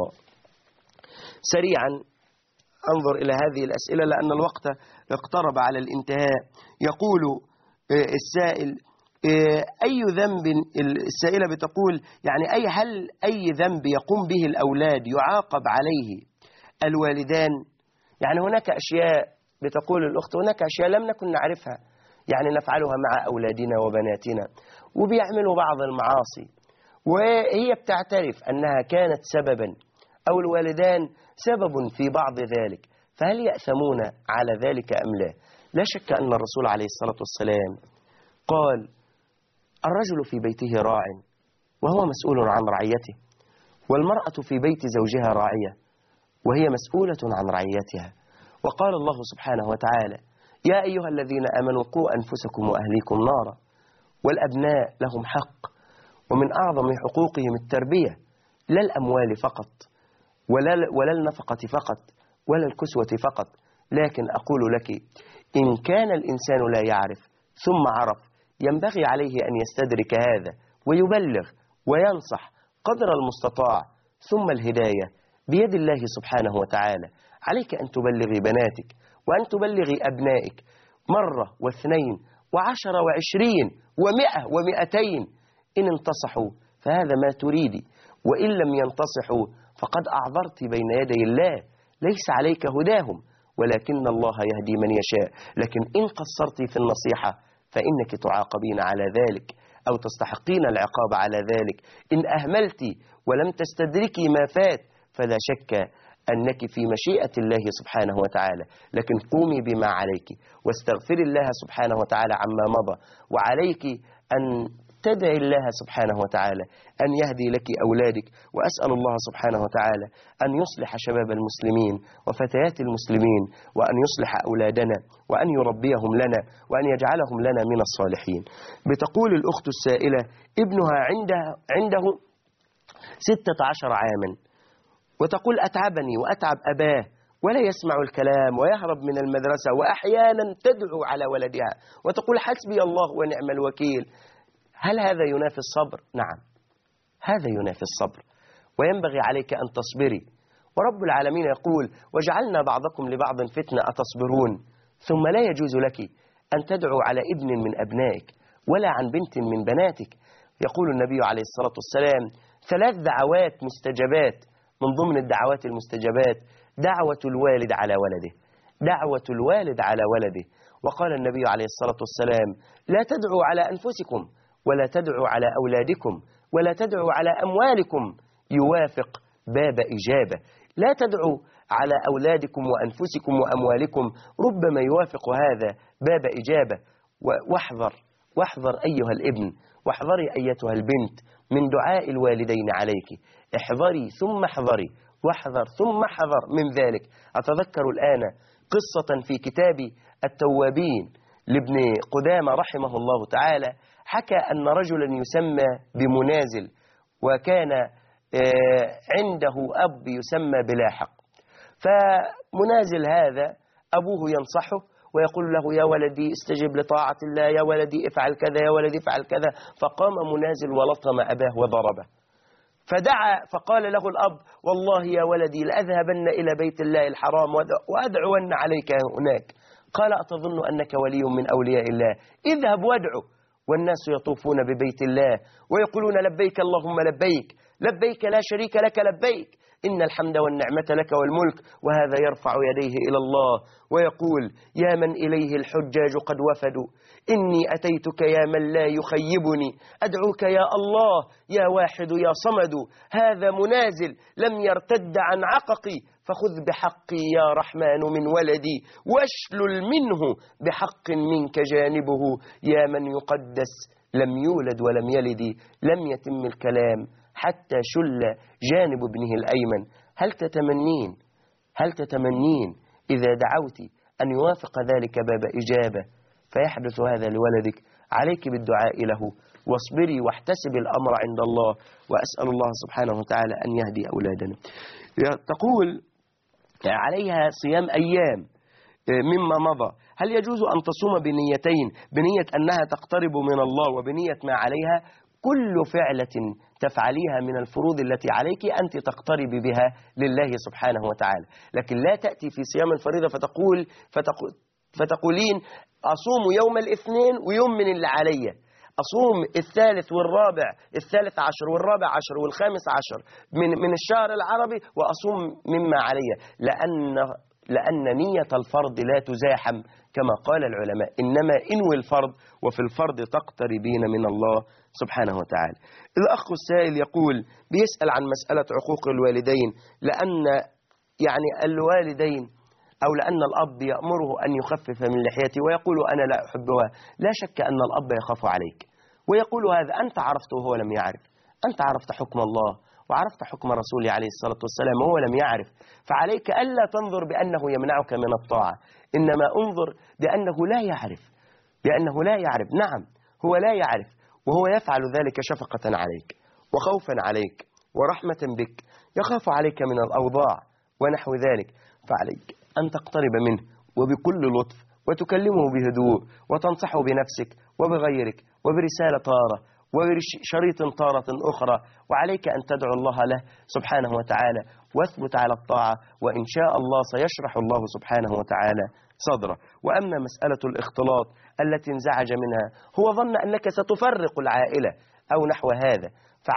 [SPEAKER 1] سريعا أنظر إلى هذه الأسئلة لأن الوقت اقترب على الانتهاء. يقول السائل أي ذنب، السائلة بتقول يعني هل أي ذنب يقوم به الأولاد يعاقب عليه الوالدان؟ يعني هناك أشياء، بتقول الأخت هناك أشياء لم نكن نعرفها يعني نفعلها مع أولادنا وبناتنا، وبيعملوا بعض المعاصي وهي بتعترف أنها كانت سببا أو الوالدان سبب في بعض ذلك، فهل يأثمون على ذلك أم لا؟ لا شك أن الرسول عليه الصلاة والسلام قال الرجل في بيته راع وهو مسؤول عن رعيته، والمرأة في بيت زوجها راعية وهي مسؤولة عن رعيتها. وقال الله سبحانه وتعالى يا أيها الذين آمنوا قوا أنفسكم وأهليكم نارا، والأبناء لهم حق، ومن أعظم حقوقهم التربية، لا الأموال فقط ولا النفقة فقط ولا الكسوة فقط. لكن أقول لك إن كان الإنسان لا يعرف ثم عرف ينبغي عليه أن يستدرك هذا ويبلغ وينصح قدر المستطاع، ثم الهداية بيد الله سبحانه وتعالى. عليك أن تبلغي بناتك وأن تبلغي أبنائك مرة واثنين و10 و20 و100 و200. إن انتصحوا فهذا ما تريدي، وإن لم ينتصحوا فقد أعذرت بين يدي الله، ليس عليك هداهم ولكن الله يهدي من يشاء. لكن إن قصرت في النصيحة فإنك تعاقبين على ذلك أو تستحقين العقاب على ذلك. إن أهملت ولم تستدركي ما فات فلا شك أنك في مشيئة الله سبحانه وتعالى، لكن قومي بما عليك واستغفري الله سبحانه وتعالى عما مضى، وعليك أن تدعي الله سبحانه وتعالى أن يهدي لك أولادك. وأسأل الله سبحانه وتعالى أن يصلح شباب المسلمين وفتيات المسلمين، وأن يصلح أولادنا وأن يربيهم لنا وأن يجعلهم لنا من الصالحين. بتقول الأخت السائلة ابنها عنده 16 عاما، وتقول أتعبني وأتعب أباه ولا يسمع الكلام ويهرب من المدرسة، وأحيانا تدعو على ولدها وتقول حسبي الله ونعم الوكيل. هل هذا ينافي الصبر؟ نعم، هذا ينافي الصبر، وينبغي عليك أن تصبري. ورب العالمين يقول وجعلنا بعضكم لبعض فتنة أتصبرون. ثم لا يجوز لك أن تدعو على ابن من أبنائك ولا عن بنت من بناتك. يقول النبي عليه الصلاة والسلام 3 دعوات مستجبات، من ضمن الدعوات المستجبات دعوة الوالد على ولده، دعوة الوالد على ولده. وقال النبي عليه الصلاة والسلام لا تدعوا على أنفسكم ولا تدعوا على أولادكم ولا تدعوا على أموالكم يوافق باب إجابة. لا تدعوا على أولادكم وأنفسكم وأموالكم، ربما يوافق هذا باب إجابة. واحذر أيها الابن، واحذري أيتها البنت من دعاء الوالدين عليك. احذري ثم احذري، واحذر ثم احذر من ذلك. أتذكر الآن قصة في كتاب التوابين لابن قدامة رحمه الله تعالى، حكى أن رجلا يسمى بمنازل، وكان عنده أب يسمى بلاحق. فمنازل هذا أبوه ينصحه ويقول له يا ولدي استجب لطاعة الله، يا ولدي افعل كذا، يا ولدي افعل كذا. فقام منازل ولطم أباه وضربه، فدعا فقال له الأب والله يا ولدي لأذهبن إلى بيت الله الحرام وأدعون عليك هناك. قال أتظن أنك ولي من أولياء الله؟ اذهب وادعو. والناس يطوفون ببيت الله ويقولون لبيك اللهم لبيك، لبيك لا شريك لك لبيك، إن الحمد والنعمة لك والملك. وهذا يرفع يديه إلى الله ويقول يا من إليه الحجاج قد وفدوا، إني أتيتك يا من لا يخيبني، أدعوك يا الله يا واحد يا صمد. هذا منازل لم يرتد عن عققي، فخذ بحقي يا رحمن من ولدي، واشلل منه بحق منك جانبه. يا من يقدس لم يولد ولم يلد، لم يتم الكلام حتى شل جانب ابنه الأيمن. هل تتمنين إذا دعوت أن يوافق ذلك باب إجابة؟ فيحدث هذا لولدك، عليك بالدعاء له واصبري واحتسبي الأمر عند الله، وأسأل الله سبحانه وتعالى أن يهدي أولادنا. تقول عليها صيام أيام مما مضى، هل يجوز أن تصوم بنيتين، بنية أنها تقترب من الله وبنية ما عليها؟ كل فعلة تفعليها من الفروض التي عليك أنت تقترب بها لله سبحانه وتعالى، لكن لا تأتي في صيام الفريضة فتقولين أصوم يوم الاثنين ويوم من اللي علي، أصوم الثالث والرابع، الثالث عشر والرابع عشر والخامس عشر من الشهر العربي وأصوم مما علي، لأن نية الفرض لا تزاحم كما قال العلماء، إنما انوي الفرض وفي الفرض تقتربين من الله سبحانه وتعالى. الأخ السائل يقول بيسأل عن مسألة عقوق الوالدين، لأن يعني الوالدين أو لأن الأب يأمره أن يخفف من لحيته ويقول أنا لا أحبها. لا شك أن الأب يخاف عليك ويقول هذا، أنت عرفت وهو لم يعرف، أنت عرفت حكم الله وعرفت حكم رسوله عليه الصلاة والسلام وهو لم يعرف، فعليك ألا تنظر بأنه يمنعك من الطاعة، إنما انظر بأنه لا يعرف، بأنه لا يعرف. نعم هو لا يعرف وهو يفعل ذلك شفقة عليك وخوفا عليك ورحمة بك، يخاف عليك من الأوضاع ونحو ذلك، فعليك أن تقترب منه وبكل لطف وتكلمه بهدوء وتنصحه بنفسك وبغيرك وبرسالة طارة وبشريط طارة أخرى، وعليك أن تدعو الله له سبحانه وتعالى واثبت على الطاعة، وإن شاء الله سيشرح الله سبحانه وتعالى صدره. وأما مسألة الاختلاط التي انزعج منها، هو ظن أنك ستفرق العائلة أو نحو هذا،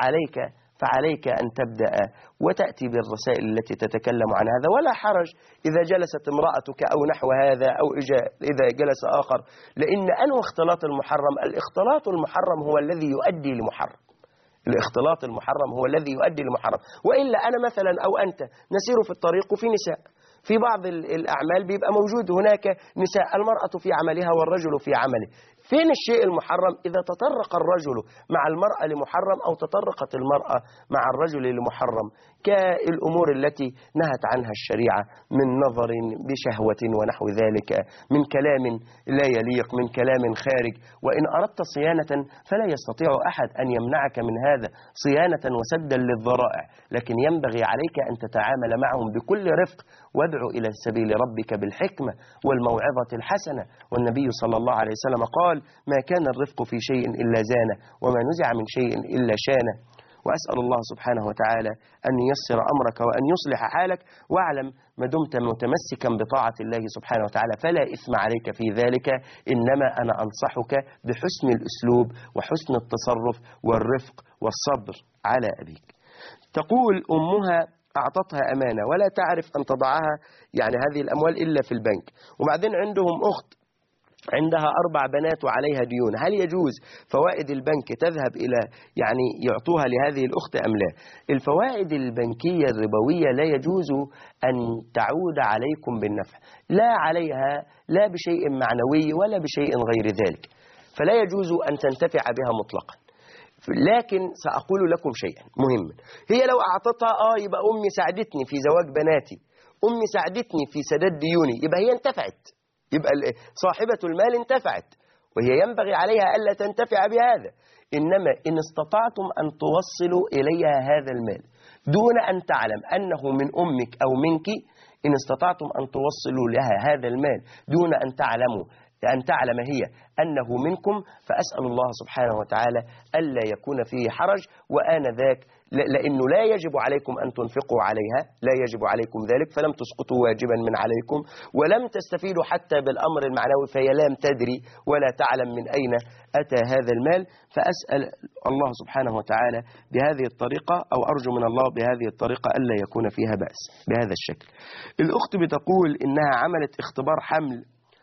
[SPEAKER 1] فعليك أن تبدأ وتأتي بالرسائل التي تتكلم عن هذا، ولا حرج إذا جلست امرأتك أو نحو هذا أو إذا جلس آخر، لأن أنه اختلاط المحرم، الاختلاط المحرم هو الذي يؤدي لمحرم، الاختلاط المحرم هو الذي يؤدي لمحرم. وإلا أنا مثلا أو أنت نسير في الطريق وفي نساء، في بعض الأعمال بيبقى موجود هناك نساء، المرأة في عملها والرجل في عمله، فين الشيء المحرم؟ إذا تطرق الرجل مع المرأة لمحرم أو تطرقت المرأة مع الرجل لمحرم، كالأمور التي نهت عنها الشريعة من نظر بشهوة ونحو ذلك، من كلام لا يليق، من كلام خارج. وإن أردت صيانة فلا يستطيع أحد أن يمنعك من هذا صيانة وسدا للذرائع، لكن ينبغي عليك أن تتعامل معهم بكل رفق، وادعو إلى سبيل ربك بالحكمة والموعظة الحسنة. والنبي صلى الله عليه وسلم قال ما كان الرفق في شيء إلا زانه وما نزع من شيء إلا شانه. وأسأل الله سبحانه وتعالى أن ييسر أمرك وأن يصلح حالك، واعلم ما دمت متمسكا بطاعة الله سبحانه وتعالى فلا إثم عليك في ذلك، إنما أنا أنصحك بحسن الأسلوب وحسن التصرف والرفق والصبر على أبيك. تقول أمها أعطتها أمانة ولا تعرف أن تضعها يعني هذه الأموال إلا في البنك، وبعدين عندهم أخت عندها 4 بنات وعليها ديون، هل يجوز فوائد البنك تذهب إلى يعني يعطوها لهذه الأخت أم لا؟ الفوائد البنكية الربوية لا يجوز أن تعود عليكم بالنفع، لا عليها لا بشيء معنوي ولا بشيء غير ذلك، فلا يجوز أن تنتفع بها مطلقا. لكن سأقول لكم شيئا مهما، هي لو أعطتها يبقى أمي ساعدتني في زواج بناتي، أمي ساعدتني في سداد ديوني، يبقى هي انتفعت، يبقى صاحبة المال انتفعت، وهي ينبغي عليها ألا تنتفع بهذا. إنما إن استطعتم أن توصلوا إليها هذا المال دون أن تعلم أنه من أمك أو منك، إن استطعتم أن توصلوا لها هذا المال دون أن تعلم هي أنه منكم، فأسأل الله سبحانه وتعالى ألا يكون فيه حرج، وآنذاك لأنه لا يجب عليكم أن تنفقوا عليها، لا يجب عليكم ذلك، فلم تسقطوا واجبا من عليكم ولم تستفيدوا حتى بالأمر المعنوي، فهي لم تدري ولا تعلم من أين أتى هذا المال. فأسأل الله سبحانه وتعالى بهذه الطريقة أو أرجو من الله بهذه الطريقة ألا يكون فيها بأس بهذا الشكل. الأخت بتقول إنها عملت اختبار حمل،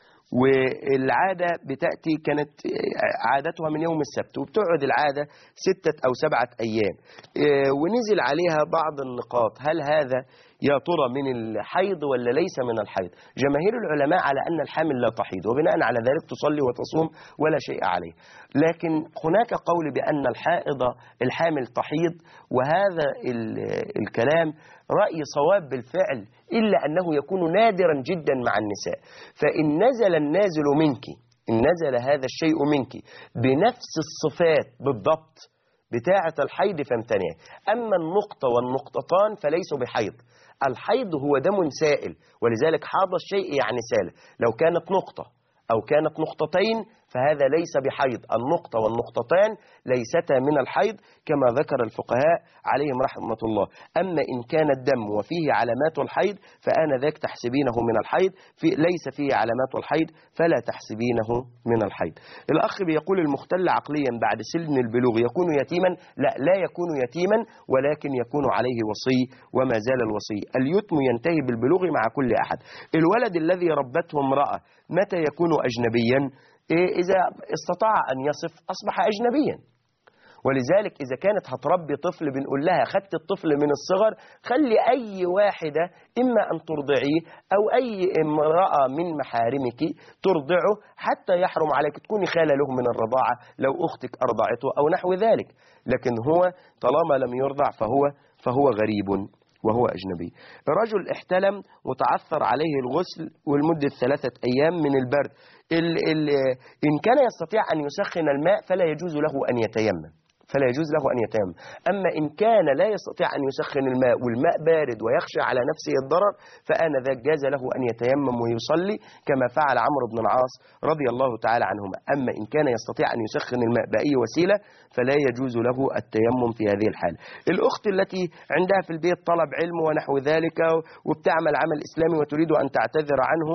[SPEAKER 1] والعادة بتأتي كانت عادتها من يوم السبت، وبتقعد العادة 6 أو 7 أيام، ونزل عليها بعض النقاط، هل هذا يا ترى من الحيض ولا ليس من الحيض؟ جماهير العلماء على أن الحامل لا تحيض، وبناء على ذلك تصلي وتصوم ولا شيء عليه، لكن هناك قول بأن الحامل تحيض، وهذا الكلام رأي صواب بالفعل، إلا أنه يكون نادرا جدا مع النساء. فإن نزل النازل منك، إن نزل هذا الشيء منك بنفس الصفات بالضبط بتاعة الحيض فامتنعي. أما النقطة والنقطتان فليسوا بحيض. الحيض هو دم سائل، ولذلك حاض الشيء يعني سال. لو كانت نقطة أو كانت نقطتين فهذا ليس بحيض. النقطة والنقطتان ليستا من الحيض كما ذكر الفقهاء عليهم رحمة الله. أما إن كان الدم وفيه علامات الحيض فآنذاك تحسبينه من الحيض، ليس فيه علامات الحيض فلا تحسبينه من الحيض. الأخ بيقول المختل عقليا بعد سن البلوغ يكون يتيما؟ لا يكون يتيما، ولكن يكون عليه وصي وما زال الوصي. اليتم ينتهي بالبلوغ مع كل أحد. الولد الذي ربته امرأة متى يكون أجنبيا؟ إذا استطاع أن يصف أصبح أجنبيا. ولذلك إذا كانت هتربي طفل بنقول لها خدت الطفل من الصغر، خلي أي واحدة إما أن ترضعيه أو أي امرأة من محارمك ترضعه حتى يحرم عليك تكوني خالة له من الرضاعة لو أختك أرضعته أو نحو ذلك. لكن هو طالما لم يرضع فهو غريب وهو أجنبي. الرجل احتلم وتعثر عليه الغسل ولمدة 3 أيام من البرد. إن كان يستطيع أن يسخن الماء فلا يجوز له أن يتيمم. أما إن كان لا يستطيع أن يسخن الماء والماء بارد ويخشى على نفسه الضرر فآنذاك جاز له أن يتيمم ويصلي كما فعل عمرو بن العاص رضي الله تعالى عنهما. أما إن كان يستطيع أن يسخن الماء بأي وسيلة فلا يجوز له التيمم في هذه الحالة. الأخت التي عندها في البيت طلب علم ونحو ذلك وبتعمل عمل إسلامي وتريد أن تعتذر عنه،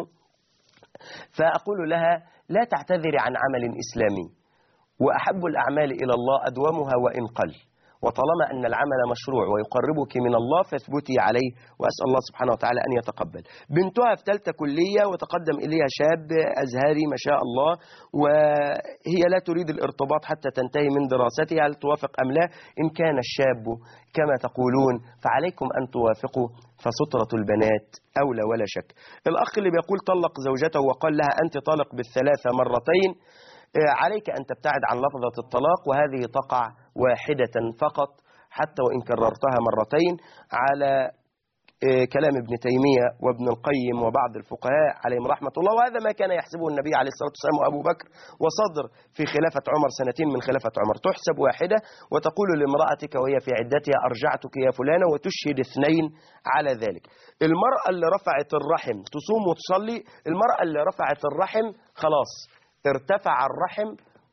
[SPEAKER 1] فأقول لها لا تعتذري عن عمل إسلامي، وأحب الأعمال إلى الله أدومها وإن قل، وطالما أن العمل مشروع ويقربك من الله فاثبتي عليه، وأسأل الله سبحانه وتعالى أن يتقبل. بنتها في 3 كلية وتقدم إليها شاب أزهري ما شاء الله، وهي لا تريد الارتباط حتى تنتهي من دراستها، هل توافق أم لا؟ إن كان الشاب كما تقولون فعليكم أن توافقوا، فسترة البنات أولى ولا شك. الأخ اللي بيقول طلق زوجته وقال لها أنت طالق بالثلاثة مرتين، عليك أن تبتعد عن لفظة الطلاق، وهذه تقع واحدة فقط حتى وإن كررتها مرتين، على كلام ابن تيمية وابن القيم وبعض الفقهاء عليهم رحمة الله. وهذا ما كان يحسبه النبي عليه الصلاة والسلام وأبو بكر وصدر في خلافة عمر 2 سنين من خلافة عمر. تحسب واحدة وتقول لامرأتك وهي في عدتها أرجعتك يا فلانة، وتشهد 2 على ذلك. المرأة اللي رفعت الرحم تصوم وتصلي. المرأة اللي رفعت الرحم خلاص ارتفع الرحم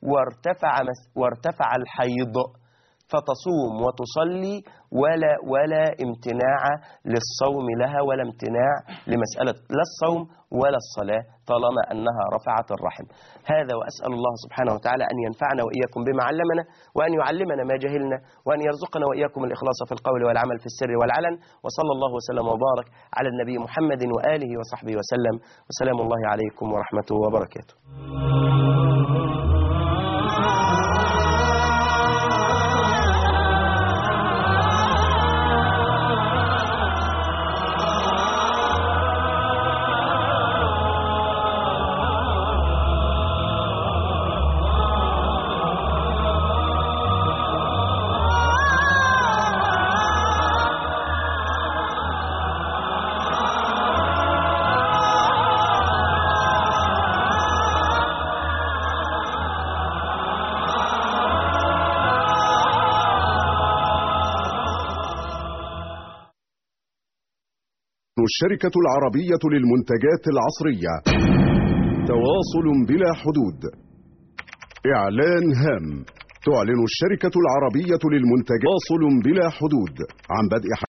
[SPEAKER 1] وارتفع الحيض، فتصوم وتصلي ولا امتناع للصوم لها ولا امتناع لمسألة لا الصوم ولا الصلاة طالما أنها رفعت الرحم. هذا وأسأل الله سبحانه وتعالى أن ينفعنا وإياكم بما علمنا، وأن يعلمنا ما جهلنا، وأن يرزقنا وإياكم الإخلاص في القول والعمل في السر والعلن. وصلى الله وسلم وبارك على النبي محمد وآله وصحبه وسلم، وسلام الله عليكم ورحمته وبركاته.
[SPEAKER 15] الشركة العربية للمنتجات العصرية. تواصل بلا حدود. إعلان هام. تعلن الشركة العربية للمنتجات تواصل بلا حدود عن بدء